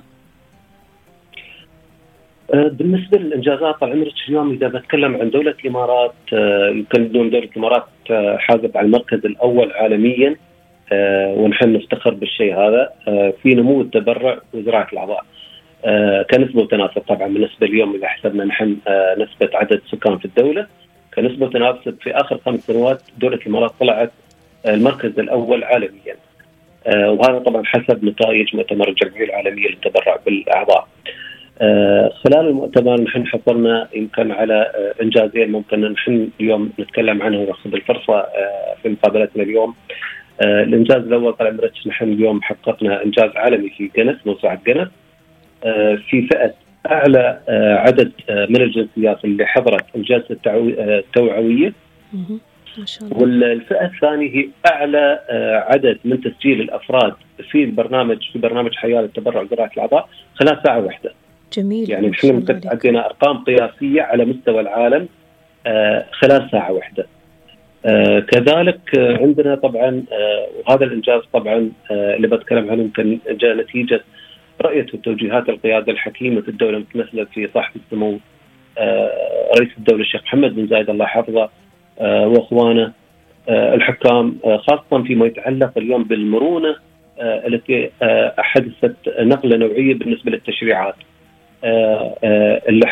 بالنسبة للإنجازات طال اليوم إذا بتكلم عن دولة الإمارات، يمكن دولة الإمارات حازت على المركز الأول عالميا، ونحن نفتخر بالشيء هذا في نمو التبرع وزراعة الأعضاء كنسبة وتناسب. طبعا بالنسبة اليوم إذا حسبنا نحن نسبة عدد سكان في الدولة كنسبة وتناسب، في آخر 5 سنوات دولة الإمارات طلعت المركز الأول عالميا، وهذا طبعا حسب نتائج مؤتمر الجمعية العالمية للتبرع بالأعضاء. خلال المؤتمر نحن حصلنا يمكن على إنجازين ممكن نحن اليوم نتكلم عنه ونأخذ الفرصة في مقابلتنا اليوم. الإنجاز الأول طال عمرك نحن اليوم حققنا إنجاز عالمي في جنس، موسوعة جنس، في فئة أعلى عدد من الجنسيات اللي حضرت الجلسة التوعوية، والفئة الثانية هي أعلى عدد من تسجيل الأفراد في برنامج حياة التبرع وزراعة الأعضاء خلال ساعة واحدة. جميل. يعني نحن عندنا أرقام قياسية على مستوى العالم خلال ساعة واحدة. كذلك عندنا طبعا وهذا الإنجاز طبعا اللي بتكلم عنه يمكن جاء نتيجة رؤية وتوجيهات القيادة الحكيمة في الدولة متمثلة في صاحب السمو رئيس الدولة الشيخ محمد بن زايد الله يحفظه وأخوانه الحكام، خاصة فيما يتعلق اليوم بالمرونة التي حدثت نقلة نوعية بالنسبة للتشريعات، اللي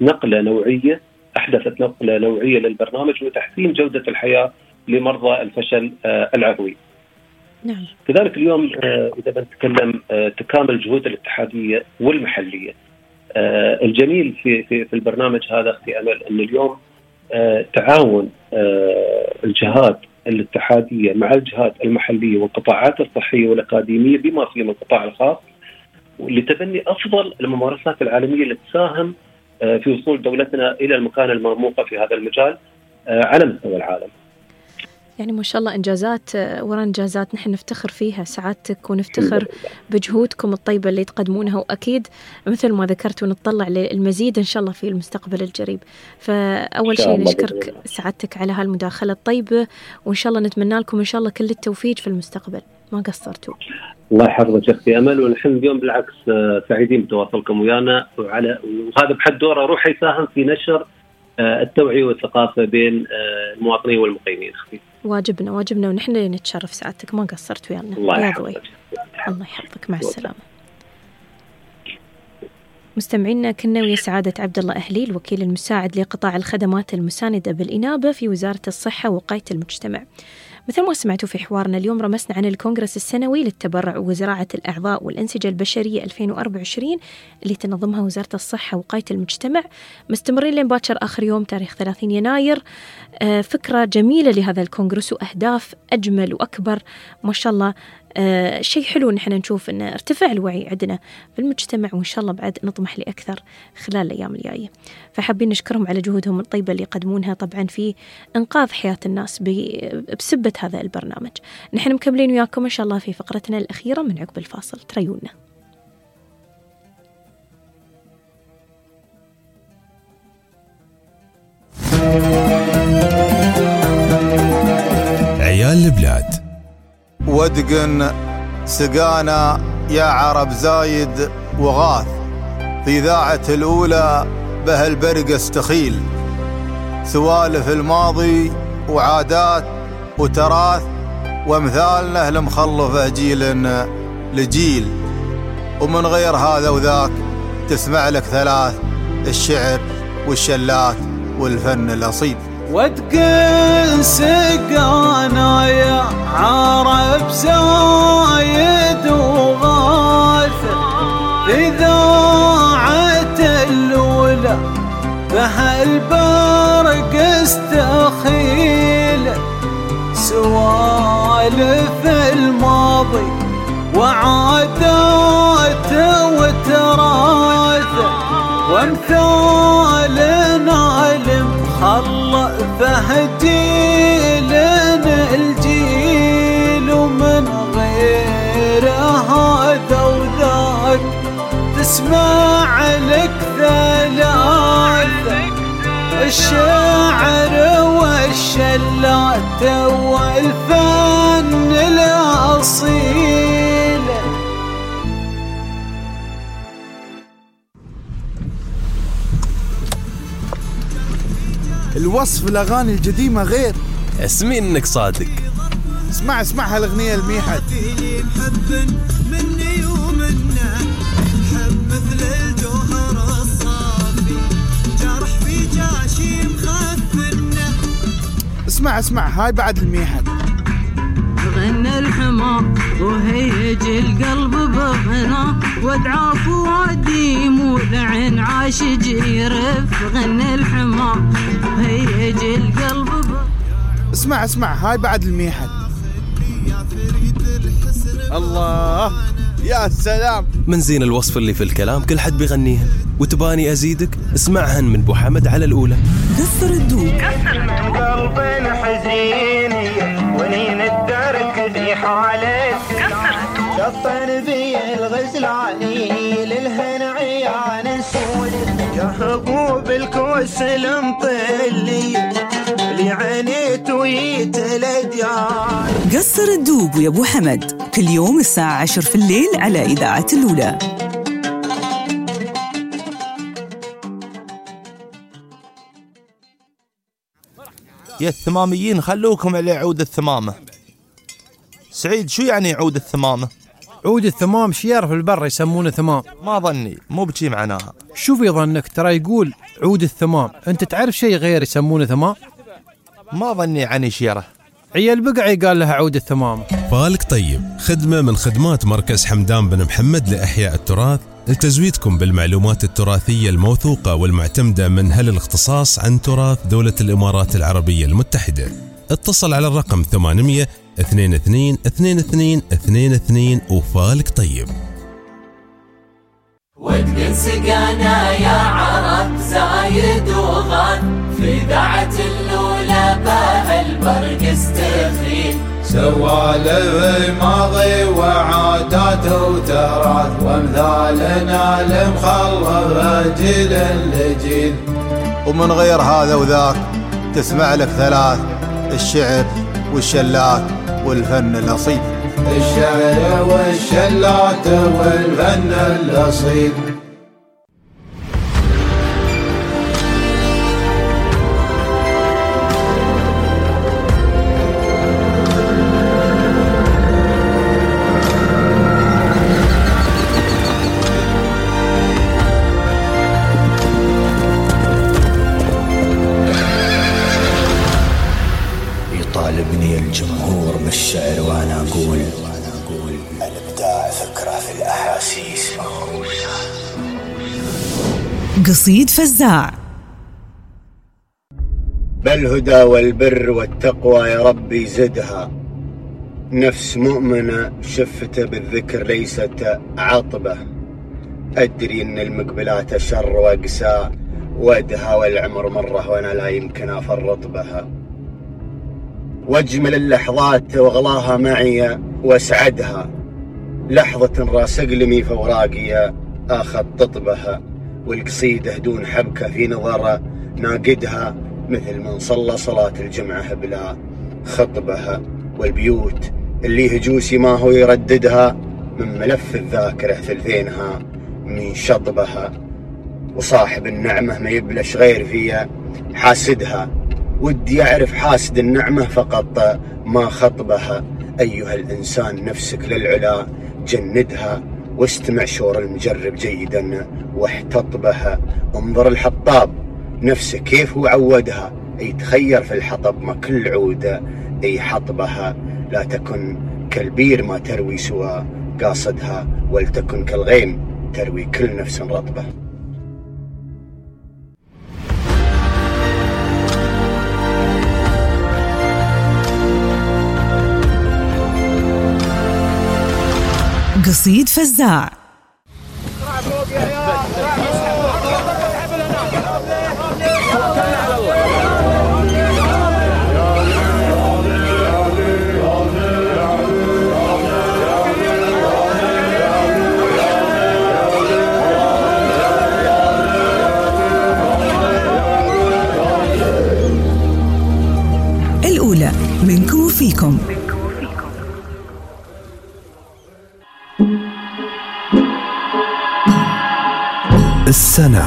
أحدثت نقلة نوعية للبرنامج وتحسين جودة الحياة لمرضى الفشل العضوي. نعم. كذلك اليوم إذا بنتكلم تكامل الجهود الاتحادية والمحلية، الجميل في البرنامج هذا أختي أمل أن اليوم تعاون الجهات الاتحادية مع الجهات المحلية والقطاعات الصحية والأكاديمية بما فيهم القطاع الخاص لتبني أفضل الممارسات العالمية اللي تساهم في وصول دولتنا إلى المكانة المرموقة في هذا المجال على مستوى العالم. يعني ما شاء الله إنجازات ورا إنجازات نحن نفتخر فيها سعادتك ونفتخر بجهودكم الطيبة اللي تقدمونها، وأكيد مثل ما ذكرت ونتطلع للمزيد إن شاء الله في المستقبل القريب. فأول شيء نشكرك سعادتك على هالمداخلة الطيبة، وإن شاء الله نتمنى لكم إن شاء الله كل التوفيق في المستقبل، ما قصرتوا. الله يحفظك أختي أمل، ونحن اليوم بالعكس سعيدين بتواصلكم ويانا، وهذا بحد دوره روح يساهم في نشر التوعية والثقافة بين المواطنين والمقيمين. أختي واجبنا ونحن نتشرف سعادتك، ما قصرت ويانا. الله يحفظك. الله يحفظك، مع السلامة. مستمعينا كنا ويا سعادة عبد الله أهلي الوكيل المساعد لقطاع الخدمات المساندة بالإنابة في وزارة الصحة ووقاية المجتمع. مثل ما سمعتوا في حوارنا اليوم رمسنا عن الكونغرس السنوي للتبرع وزراعة الأعضاء والأنسجة البشرية 2024 اللي تنظمها وزارة الصحة ووقاية المجتمع، مستمرين لين باكر آخر يوم تاريخ 30 يناير. فكرة جميلة لهذا الكونغرس وأهداف أجمل وأكبر ما شاء الله. شيء حلو نحن نشوف أن ارتفع الوعي عندنا في المجتمع، وإن شاء الله بعد نطمح لأكثر خلال الأيام الجاية. فحابين نشكرهم على جهودهم الطيبة اللي يقدمونها طبعا في إنقاذ حياة الناس بسبة هذا البرنامج. نحن مكملين وياكم إن شاء الله في فقرتنا الأخيرة من عقب الفاصل، تريونا. عيال البلاد ودقن سقانا يا عرب زايد وغاث، في إذاعة الأولى به البرق استخيل، سوالف الماضي وعادات وتراث وامثالنا المخلفة جيل لجيل، ومن غير هذا وذاك تسمع لك ثلاث: الشعر والشلات والفن الأصيل. ودقن سقانا يا عرب زايد وغاث، إذاعة الأولى بها البرق استخيل، سوالف الماضي وعادات وتراث وامثالنا المخلفة جيل الجيل، ومن غير هذا وذاك تسمع لك ثلاث: الشعر والشلات والفن الأصيل. الوصف الأغاني القديمة غير. اسمي إنك صادق. اسمع هالأغنية الميحد. حب مني ومنا، حب مثل الجوهر الصافي، جرح في جاشي مخفنا. اسمع هاي بعد الميحد. غنى الحمار وهيج القلب بغنى، وادعى فؤادي مولع عاشق يرف. غنى الحمار وهيج القلب اسمع هاي بعد الميحد. الله يا سلام، من زين الوصف اللي في الكلام كل حد بيغنيهن، وتباني أزيدك اسمعهن من بو حمد على الأولى. قصر الدوب. قلبي حزين ونين الدرك ذي حالك، شطن بي الغزلاني للهن عيان سود، يا حبوب الكوس المطلي اللي عانيت ويتلديان. قصر الدوب ويا ابو حمد كل يوم الساعة 10 في الليل على إذاعة الأولى. يا الثماميين خلوكم على عود الثمامة. سعيد، شو يعني عود الثمامة؟ عود الثمام شيار في البر يسمونه ثمام. ما ظني، مو بشي معناها. شو في ظنك؟ ترى يقول عود الثمام، انت تعرف شيء غير يسمونه ثمام؟ ما ظني عني شيره. عيال بقعي قال لها عود الثمام. فالك طيب، خدمة من خدمات مركز حمدان بن محمد لإحياء التراث لتزويدكم بالمعلومات التراثية الموثوقة والمعتمدة من أهل الاختصاص عن تراث دولة الإمارات العربية المتحدة. اتصل على الرقم 800 22 22 22 وفالك طيب. ودق سقانا يا عرب زايد وغاد في ذاعة الأولى بها البرق استفيد. سوالف ماضي وعادات وتراث وامثالنا المخلف جيل لجيل. ومن غير هذا وذاك تسمع لك ثلاث: الشعر والشلات والفن الأصيل. الشعر والشلات والفن الأصيل. يطالبني الجمهور بالشعر وانا اقول الابداع فكره في الاحاسيس مغروسه. قصيد فزاع. بالهدى والبر والتقوى يا ربي زدها، نفس مؤمنة شفته بالذكر ليست عطبة. أدري أن المقبلات شر وأقسى ودها والعمر مرة وأنا لا يمكن أفرط بها. واجمل اللحظات واغلاها معي واسعدها، لحظة راس اقلمي فوراقي اخطط بها. والقصيدة دون حبكة في نظر ناقدها، مثل من صلى صلاة الجمعة بلا خطبها. والبيوت اللي هجوسي ما هو يرددها، من ملف الذاكرة ثلثينها من شطبها. وصاحب النعمة ما يبلش غير فيها حاسدها، ودي أعرف حاسد النعمة فقط ما خطبها. أيها الإنسان نفسك للعلا جندها، واستمع شور المجرب جيدا واحتط بها. انظر الحطاب نفسه كيف هو عودها، يتخير في الحطب ما كل عودة يحطبها. لا تكن كالبير ما تروي سوى قاصدها، ولتكن كالغيم تروي كل نفس رطبة. قصيد فزاع. الأولى منكم وفيكم. السنة.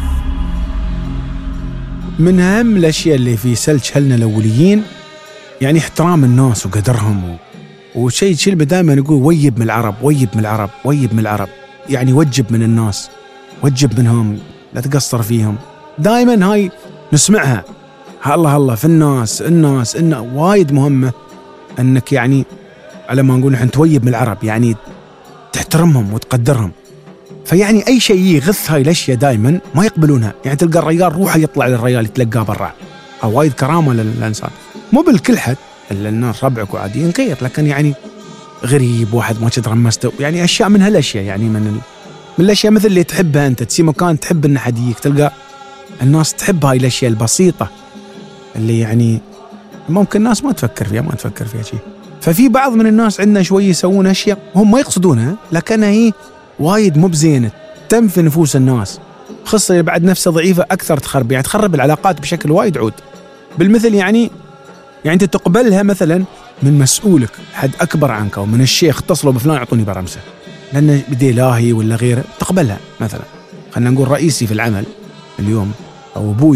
من أهم الأشياء اللي في سلج حلنا الأوليين يعني احترام الناس وقدرهم، وشيء دائما يقول ويب من العرب، ويب من العرب، ويب من العرب، يعني وجب من الناس، وجب منهم، لا تقصر فيهم. دائما هاي نسمعها، الله في الناس وايد مهمة أنك يعني على ما نقول نحن تويب من العرب، يعني تحترمهم وتقدرهم. فيعني أي شيء يغث هاي الأشياء دائما ما يقبلونها. يعني تلقى الرجال روحه يطلع للرجال يتلقاه برا، أو وايد كرامة للإنسان، مو بالكل حد إلا الناس ربعك وعاديين غير، لكن يعني غريب واحد ما تدري مسته، يعني أشياء من هالأشياء، يعني من الأشياء مثل اللي تحبها أنت، تسي مكان تحب إن حد يجيك، تلقى الناس تحب هاي الأشياء البسيطة اللي يعني ممكن الناس ما تفكر فيها شيء. ففي بعض من الناس عندنا شوي يسوون أشياء هم ما يقصدونها، لكنها هي وايد مو بزينة، تنفي نفوس الناس، خاصة اللي بعد نفسه ضعيفة أكثر تخرب، يعني تخرب العلاقات بشكل وايد عود. بالمثل يعني أنت تقبلها مثلا من مسؤولك حد أكبر عنك، أو من الشيخ اتصلوا بفلان يعطوني برمسة لأنه بدي إلهي ولا غيره، تقبلها. مثلا خلنا نقول رئيسي في العمل اليوم أو أبوي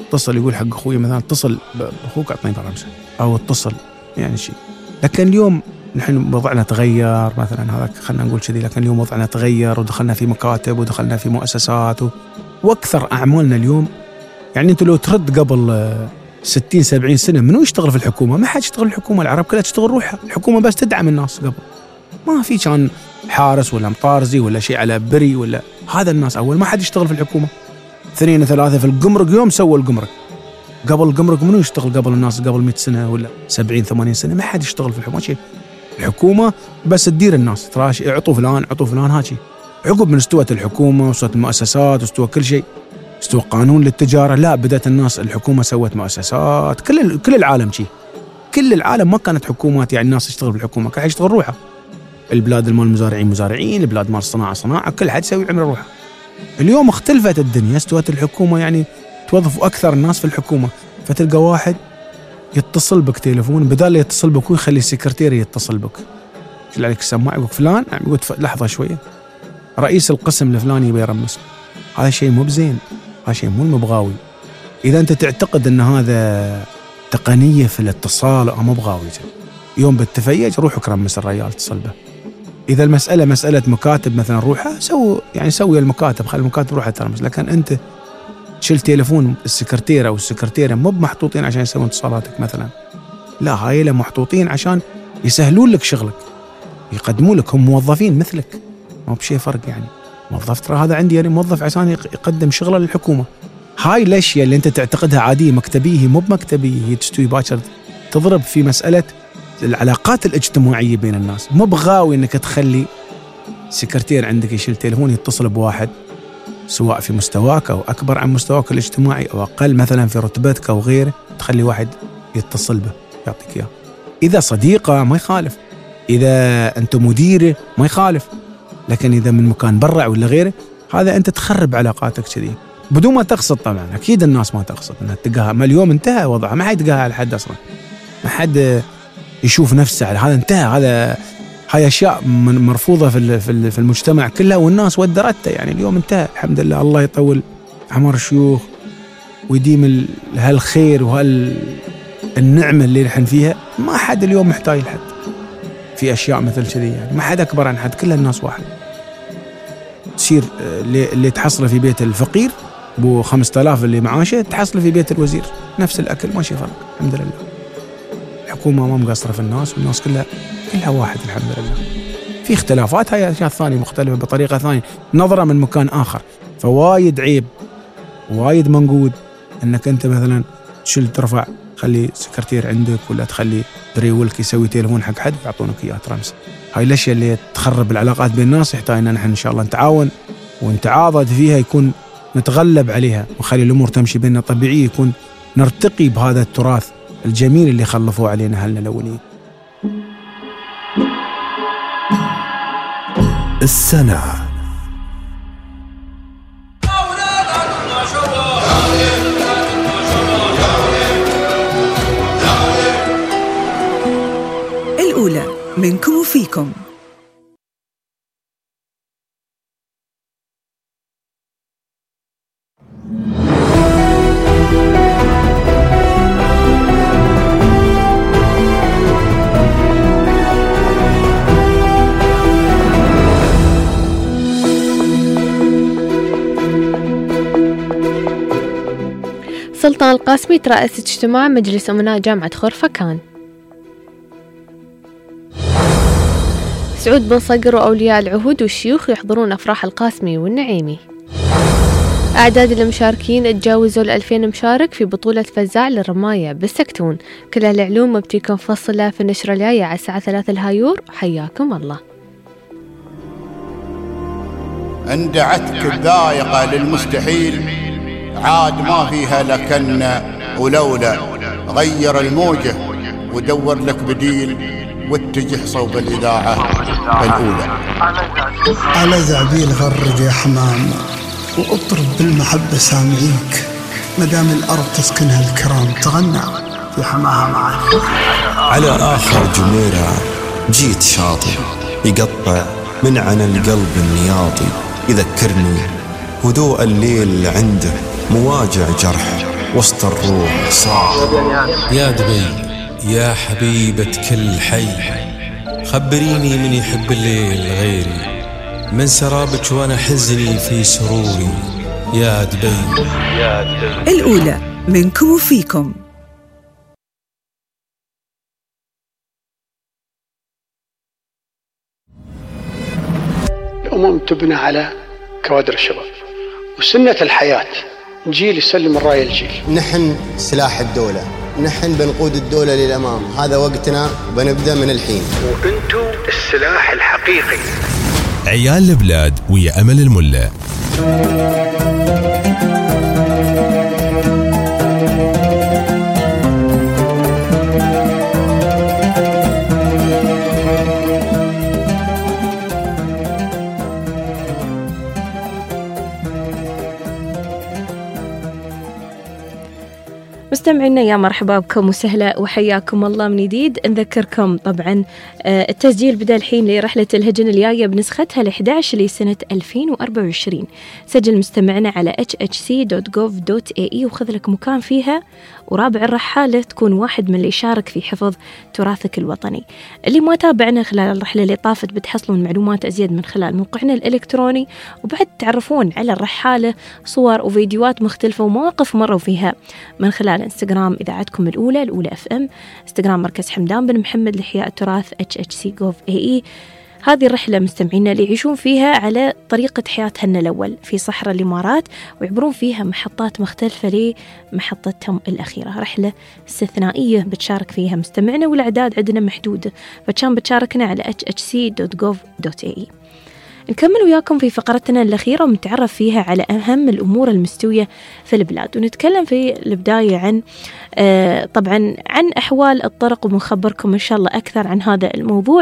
اتصل يقول حق أخوي مثلا اتصل بأخوك أعطني برامج أو اتصل يعني شيء. لكن اليوم نحن وضعنا تغير مثلا، هذا خلنا نقول كذي، لكن اليوم وضعنا تغير ودخلنا في مكاتب ودخلنا في مؤسسات وأكثر أعمالنا اليوم. يعني أنت لو ترد قبل 60-70 سنة منو يشتغل في الحكومة؟ ما حد يشتغل في الحكومة، العرب كلها تشتغل روحها، الحكومة بس تدعم الناس. قبل ما في كان حارس ولا مطارزي ولا شيء على بري ولا هذا الناس. أول ما حد يشتغل في الحكومة. 2-3 في الجمرك، يوم سووا الجمرك. قبل الجمرك منو يشتغل قبل الناس؟ قبل 100 سنة ولا 70-80 سنة ما حد يشتغل في الحكومة. شيء الحكومة بس تدير الناس، تراش اعطوا فلان هاجي. عقب من استوت الحكومة واستوت المؤسسات واستوى كل شيء، استوى قانون للتجارة، لا بدأت الناس الحكومة سوت مؤسسات. كل العالم شيء، كل العالم ما كانت حكومات يعني الناس تشتغل في الحكومة، كان يشتغل روحها. البلاد المال مزارعين، البلاد مال صناعة، كل حد يسوي عمل روحه. اليوم اختلفت الدنيا، استوت الحكومة يعني توظفوا أكثر الناس في الحكومة، فتلقى واحد يتصل بك تليفون بدال يتصل بك ويخلي السكرتيري يتصل بك. يشيل عليك السماعة يقول فلان، يقول لحظة شوية رئيس القسم الفلاني بيرمس. هذا شيء مو بزين، هذا شيء مو مبغاوي. إذا أنت تعتقد أن هذا تقنية في الاتصال أو مبغاوي، يوم بالتفيج روح كرمس الرجال اتصل به. إذا المسألة مسألة مكاتب مثلا روحها سوي المكاتب، خلي المكاتب روحها ترمس. لكن أنت تشيل تليفون السكرتيرة والسكرتيرة مو محطوطين عشان يسوون اتصالاتك مثلا، لا هاي لا محطوطين عشان يسهلون لك شغلك، يقدمون لك، هم موظفين مثلك، ما بشيء فرق. يعني موظف ترى هذا عندي يعني موظف عشان يقدم شغله للحكومة. هاي الأشياء اللي أنت تعتقدها عادية مكتبية هي مو بمكتبية، هي تستوي باكر تضرب في مسألة العلاقات الاجتماعية بين الناس. مو بغاوي أنك تخلي سكرتير عندك يشيل تليفون يتصل بواحد سواء في مستواك أو أكبر عن مستواك الاجتماعي أو أقل مثلا في رتبتك أو غيره، تخلي واحد يتصل به يعطيك إياه. إذا صديقة ما يخالف، إذا أنت مديره ما يخالف، لكن إذا من مكان برع ولا غيره هذا أنت تخرب علاقاتك كذي بدون ما تقصد. طبعا أكيد الناس ما تقصد أنها تلقاها، ما اليوم انتهى وضعها، ما حد يلقاها على حد أصلا، ما حد يشوف نفسه على هذا، انتهى. هاي أشياء مرفوضة في المجتمع كله، والناس ودرتها. يعني اليوم انتهى الحمد لله، الله يطول عمر الشيوخ ويديم هالخير وهالنعمة اللي نحن فيها. ما حد اليوم محتاج لحد في أشياء مثل كذي، يعني ما حد أكبر عن حد، كل الناس واحد. تصير اللي تحصله في بيت الفقير بو 5000 اللي معاشه تحصله في بيت الوزير، نفس الأكل، ما شي فرق الحمد لله. الحكومة ما مقصرة في الناس، والناس كلها واحد الحمد لله. في اختلافات، هاي أشياء ثانية مختلفة بطريقة ثانية، نظرة من مكان آخر. فوايد عيب وايد منقود أنك أنت مثلا تشيل ترفع خلي سكرتير عندك، ولا تخلي دريولك يسوي تليفون حق حد يعطونك إياه ترمس. هاي الأشياء اللي تخرب العلاقات بين الناس، يحتاج أن نحن إن شاء الله نتعاون ونتعاضد فيها، يكون نتغلب عليها ونخلي الأمور تمشي بيننا طبيعية، يكون نرتقي بهذا التراث الجميل اللي خلفوه علينا أهلنا الأولين. السنة الأولى منكم وفيكم. سلطان القاسمي ترأس اجتماع مجلس أمناء جامعة خرفكان. سعود بن صقر وأولياء العهود والشيوخ يحضرون أفراح القاسمي والنعيمي. أعداد المشاركين تجاوزوا 2000 مشارك في بطولة فزاع للرماية بالسكتون. كل العلوم بتكون مفصلة في النشرة الجاية على الساعة 3 الهايور. حياكم الله. اندعتك الذائقة للمستحيل، عاد ما فيها لكن ولولا. غير الموجة ودور لك بديل، واتجه صوب الإذاعة الأولى. على ذعبيل غرد يا حمام، وأطرب بالمحبة سامعيك، مدام الأرض تسكنها الكرام تغنى في حماها معك. على آخر جميرة جيت شاطئ يقطع من عن القلب النياطي، يذكرني هدوء الليل عنده مواجع جرح، وسط الروح صار. يا دبي يا حبيبة كل حي، خبريني من يحب الليل غيري، من سرابك وانا حزني في سروري. يا دبي يا دبي. الأولى منكم وفيكم. الأمم تبنى على كوادر الشباب، وسنة الحياة جيل يسلم الراية الجيل. نحن سلاح الدولة، نحن بنقود الدولة للأمام، هذا وقتنا وبنبدأ من الحين. وأنتم السلاح الحقيقي. عيال البلاد ويا أمل الملا. مستمعينا يا مرحبا بكم وسهلا وحياكم الله من جديد. نذكركم طبعا التسجيل بدأ الحين لرحلة الهجن الجاية بنسختها ال11 لسنة 2024. سجل مستمعنا على hhc.gov.ae وخذ لك مكان فيها، ورابع الرحالة تكون واحد من اللي يشارك في حفظ تراثك الوطني. اللي ما تابعنا خلال الرحلة اللي طافت بتحصلون معلومات أزيد من خلال موقعنا الإلكتروني، وبعد تعرفون على الرحالة صور وفيديوهات مختلفة ومواقف مروا فيها من خلال انستغرام إذاعتكم الأولى FM، انستغرام مركز حمدان بن محمد لإحياء التراث hhc.gov.ae. هذه الرحلة مستمعينا اللي يعيشون فيها على طريقة حياتهن الأول في صحراء الإمارات، ويعبرون فيها محطات مختلفة لمحطتهم الأخيرة. رحلة استثنائية بتشارك فيها مستمعنا، والأعداد عندنا محدودة، فكان بتشاركنا على hhc.gov.ae. نكمل وياكم في فقرتنا الأخيرة ونتعرف فيها على أهم الأمور المستوية في البلاد، ونتكلم في البداية عن طبعا عن أحوال الطرق، ومخبركم إن شاء الله أكثر عن هذا الموضوع.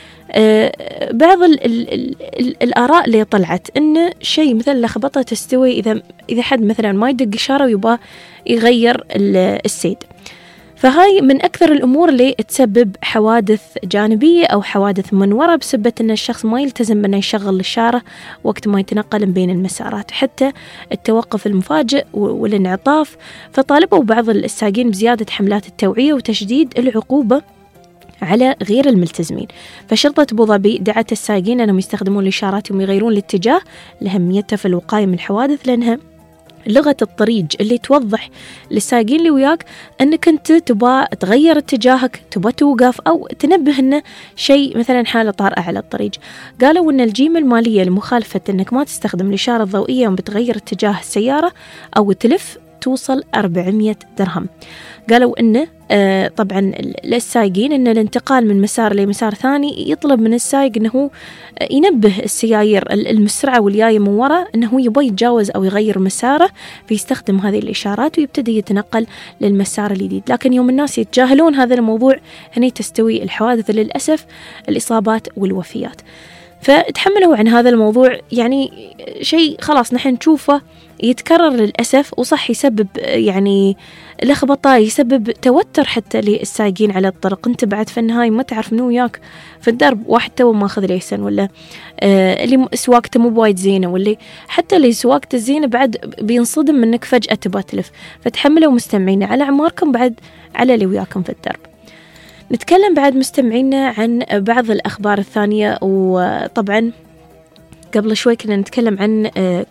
بعض الآراء اللي طلعت إن شيء مثل لخبطة تستوي إذا حد مثلا ما يدق إشارة ويبغى يغير السيد، فهاي من أكثر الأمور اللي تسبب حوادث جانبية أو حوادث منورة بسبب أن الشخص ما يلتزم بأنه يشغل الإشارة وقت ما يتنقل بين المسارات، حتى التوقف المفاجئ والانعطاف. فطالبوا بعض السائقين بزيادة حملات التوعية وتشديد العقوبة على غير الملتزمين. فشرطة أبو ظبي دعت السائقين أنهم يستخدمون الإشارات ويغيرون الاتجاه لأهميتها في الوقاية من الحوادث، لأنها لغة الطريق اللي توضح للسائقين اللي وياك أنك أنت تبغى تغير اتجاهك، تبغى توقف، أو تنبه أنه شيء مثلا حالة طارئة على الطريق. قالوا أن الجيمة المالية لمخالفة أنك ما تستخدم الإشارة الضوئية وبتغير اتجاه السيارة أو تلف توصل 400 درهم. قالوا أنه طبعا للسائقين أن الانتقال من مسار لمسار ثاني يطلب من السائق أنه ينبه السيايير المسرعة والجاية من وراء أنه يبغى يتجاوز أو يغير مساره، فيستخدم هذه الإشارات ويبتدي يتنقل للمسار الجديد. لكن يوم الناس يتجاهلون هذا الموضوع هني تستوي الحوادث للأسف، الإصابات والوفيات. فتحملوا عن هذا الموضوع، يعني شيء خلاص نحن نشوفه يتكرر للأسف، وصح يسبب يعني لخبطة، يسبب توتر حتى للسائقين على الطرق. انت بعد في النهاية ما تعرف منو وياك في الدرب، واحد تو ماخذ ليسن، ولا اللي سواقته مو بوايد زينة، واللي حتى اللي سواقته زينة بعد بينصدم منك فجأة تبغى تلف. فتحملوا مستمعينا على أعماركم بعد على اللي وياكم في الدرب. نتكلم بعد مستمعينا عن بعض الأخبار الثانية. وطبعا قبل شوي كنا نتكلم عن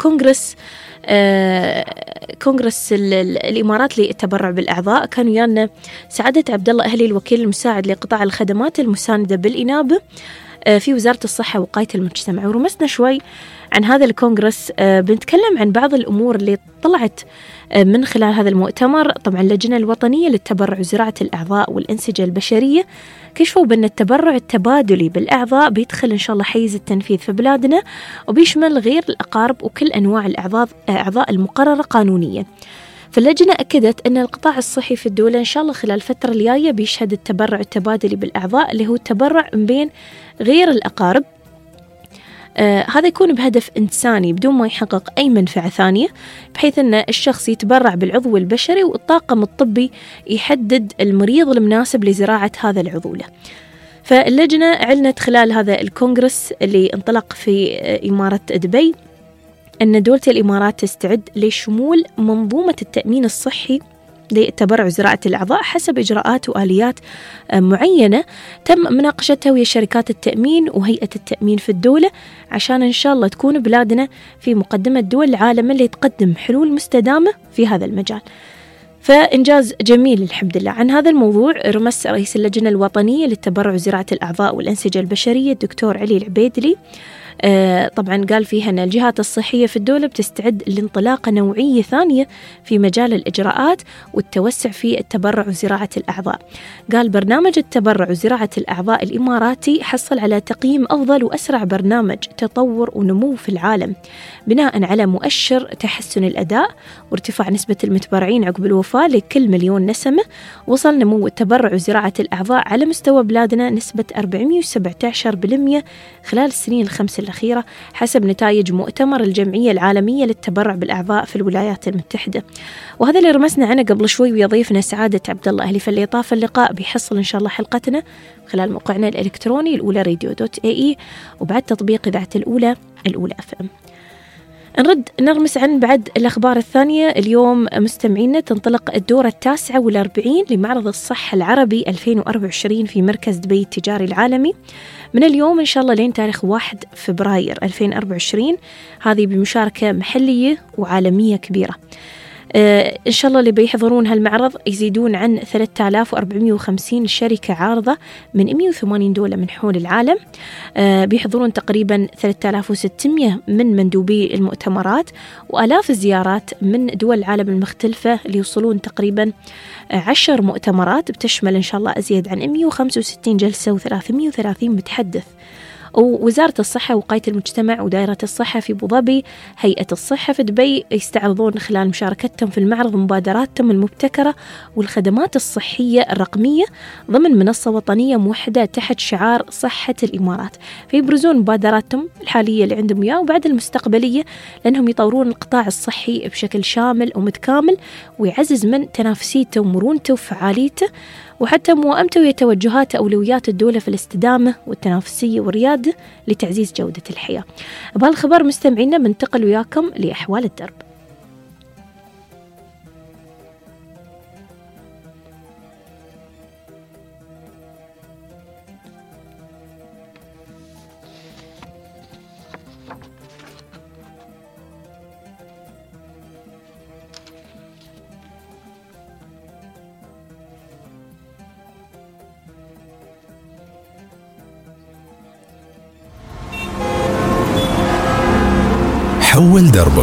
كونغرس الإمارات للتبرع بالأعضاء. كان ويانا سعادة عبد الله أهلي الوكيل المساعد لقطاع الخدمات المساندة بالإنابة في وزارة الصحة ووقاية المجتمع، ورمسنا شوي عن هذا الكونغرس. بنتكلم عن بعض الأمور اللي طلعت من خلال هذا المؤتمر. طبعا اللجنة الوطنية للتبرع وزراعة الأعضاء والأنسجة البشرية كشفوا بأن التبرع التبادلي بالأعضاء بيدخل إن شاء الله حيز التنفيذ في بلادنا، وبيشمل غير الأقارب وكل أنواع الأعضاء المقررة قانونيا. فاللجنة أكدت أن القطاع الصحي في الدولة إن شاء الله خلال الفترة الجاية بيشهد التبرع التبادلي بالأعضاء، اللي هو التبرع من بين غير الأقارب. هذا يكون بهدف إنساني بدون ما يحقق أي منفعة ثانية، بحيث أن الشخص يتبرع بالعضو البشري والطاقم الطبي يحدد المريض المناسب لزراعة هذا العضو له. فاللجنة أعلنت خلال هذا الكونغرس اللي انطلق في إمارة دبي أن دولة الإمارات تستعد لشمول منظومة التأمين الصحي لتبرع زراعة الأعضاء حسب إجراءات وآليات معينة تم مناقشتها ويا شركات التأمين وهيئة التأمين في الدولة، عشان إن شاء الله تكون بلادنا في مقدمة دول العالم اللي تقدم حلول مستدامة في هذا المجال. فإنجاز جميل الحمد لله. عن هذا الموضوع رمس رئيس اللجنة الوطنية للتبرع وزراعة الأعضاء والأنسجة البشرية الدكتور علي العبيدلي، طبعا قال فيها أن الجهات الصحية في الدولة بتستعد لانطلاقة نوعية ثانية في مجال الإجراءات والتوسع في التبرع وزراعة الأعضاء. قال برنامج التبرع وزراعة الأعضاء الإماراتي حصل على تقييم أفضل وأسرع برنامج تطور ونمو في العالم بناء على مؤشر تحسن الأداء وارتفاع نسبة المتبرعين عقب الوفاة لكل مليون نسمة. وصل نمو التبرع وزراعة الأعضاء على مستوى بلادنا نسبة 417% خلال السنين الخمس الأخيرة حسب نتائج مؤتمر الجمعية العالمية للتبرع بالأعضاء في الولايات المتحدة. وهذا اللي رمسنا عنه قبل شوي ويا ضيفنا سعادة عبد الله أهلي. فاللي طاف اللقاء بيحصل إن شاء الله حلقتنا خلال موقعنا الإلكتروني الأولى radio.ae وبعد تطبيق إذاعة الأولى FM. نرد نرمس عن بعد الأخبار الثانية. اليوم مستمعينا تنطلق الدورة 49 لمعرض الصحة العربي 2024 في مركز دبي التجاري العالمي من اليوم إن شاء الله لين تاريخ 1 فبراير 2024. هذه بمشاركة محلية وعالمية كبيرة. إن شاء الله اللي بيحضرون هالمعرض يزيدون عن 3450 شركة عارضة من 180 دولة من حول العالم. بيحضرون تقريبا 3600 من مندوبي المؤتمرات وآلاف الزيارات من دول العالم المختلفة اللي يوصلون تقريبا 10 مؤتمرات بتشمل إن شاء الله أزيد عن 165 جلسة و330 متحدث. ووزارة الصحة ووقاية المجتمع ودائرة الصحة في أبوظبي هيئة الصحة في دبي يستعرضون خلال مشاركتهم في المعرض مبادراتهم المبتكرة والخدمات الصحية الرقمية ضمن منصة وطنية موحدة تحت شعار صحة الإمارات. فيبرزون مبادراتهم الحالية اللي عندهم إياه وبعد المستقبلية لأنهم يطورون القطاع الصحي بشكل شامل ومتكامل ويعزز من تنافسيته ومرونته وفعاليته وحتى موائمته وتوجهات أولويات الدولة في الاستدامة والتنافسية والريادة لتعزيز جودة الحياة. بهالخبر مستمعينا بننتقل وياكم لأحوال الدرب. حول دربك.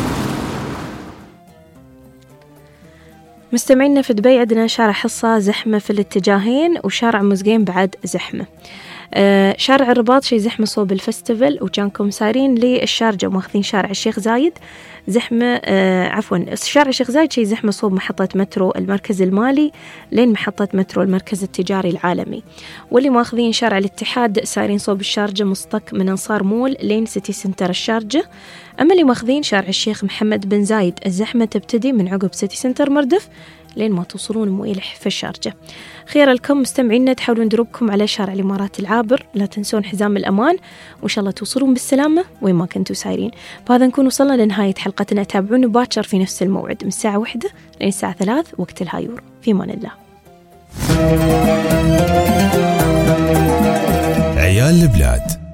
مستمعينا في دبي عندنا شارع حصة زحمة في الاتجاهين وشارع مزقين بعد زحمة. شارع الرباط شي زحمة صوب الفستيفال وجانكم سارين للشارجة وماخذين شارع الشيخ زايد زحمة شارع الشيخ زايد شي زحمة صوب محطة مترو المركز المالي لين محطة مترو المركز التجاري العالمي. واللي ماخذين شارع الاتحاد سارين صوب الشارجة مصطق من أنصار مول لين سيتي سنتر الشارجة. أما اللي ماخذين شارع الشيخ محمد بن زايد الزحمة تبتدي من عقب سيتي سنتر مردف لين ما توصلون مويلح في الشارجة. خير لكم مستمعينا تحاولون دروبكم على شارع الإمارات العابر، لا تنسون حزام الأمان وإن شاء الله توصلون بالسلامة وين ما كنتوا سايرين. بهذا نكون وصلنا لنهاية حلقتنا. تابعونا باكر في نفس الموعد من الساعة 1 لين الساعة 3 وقت الهايور. في أمان الله. عيال البلاد.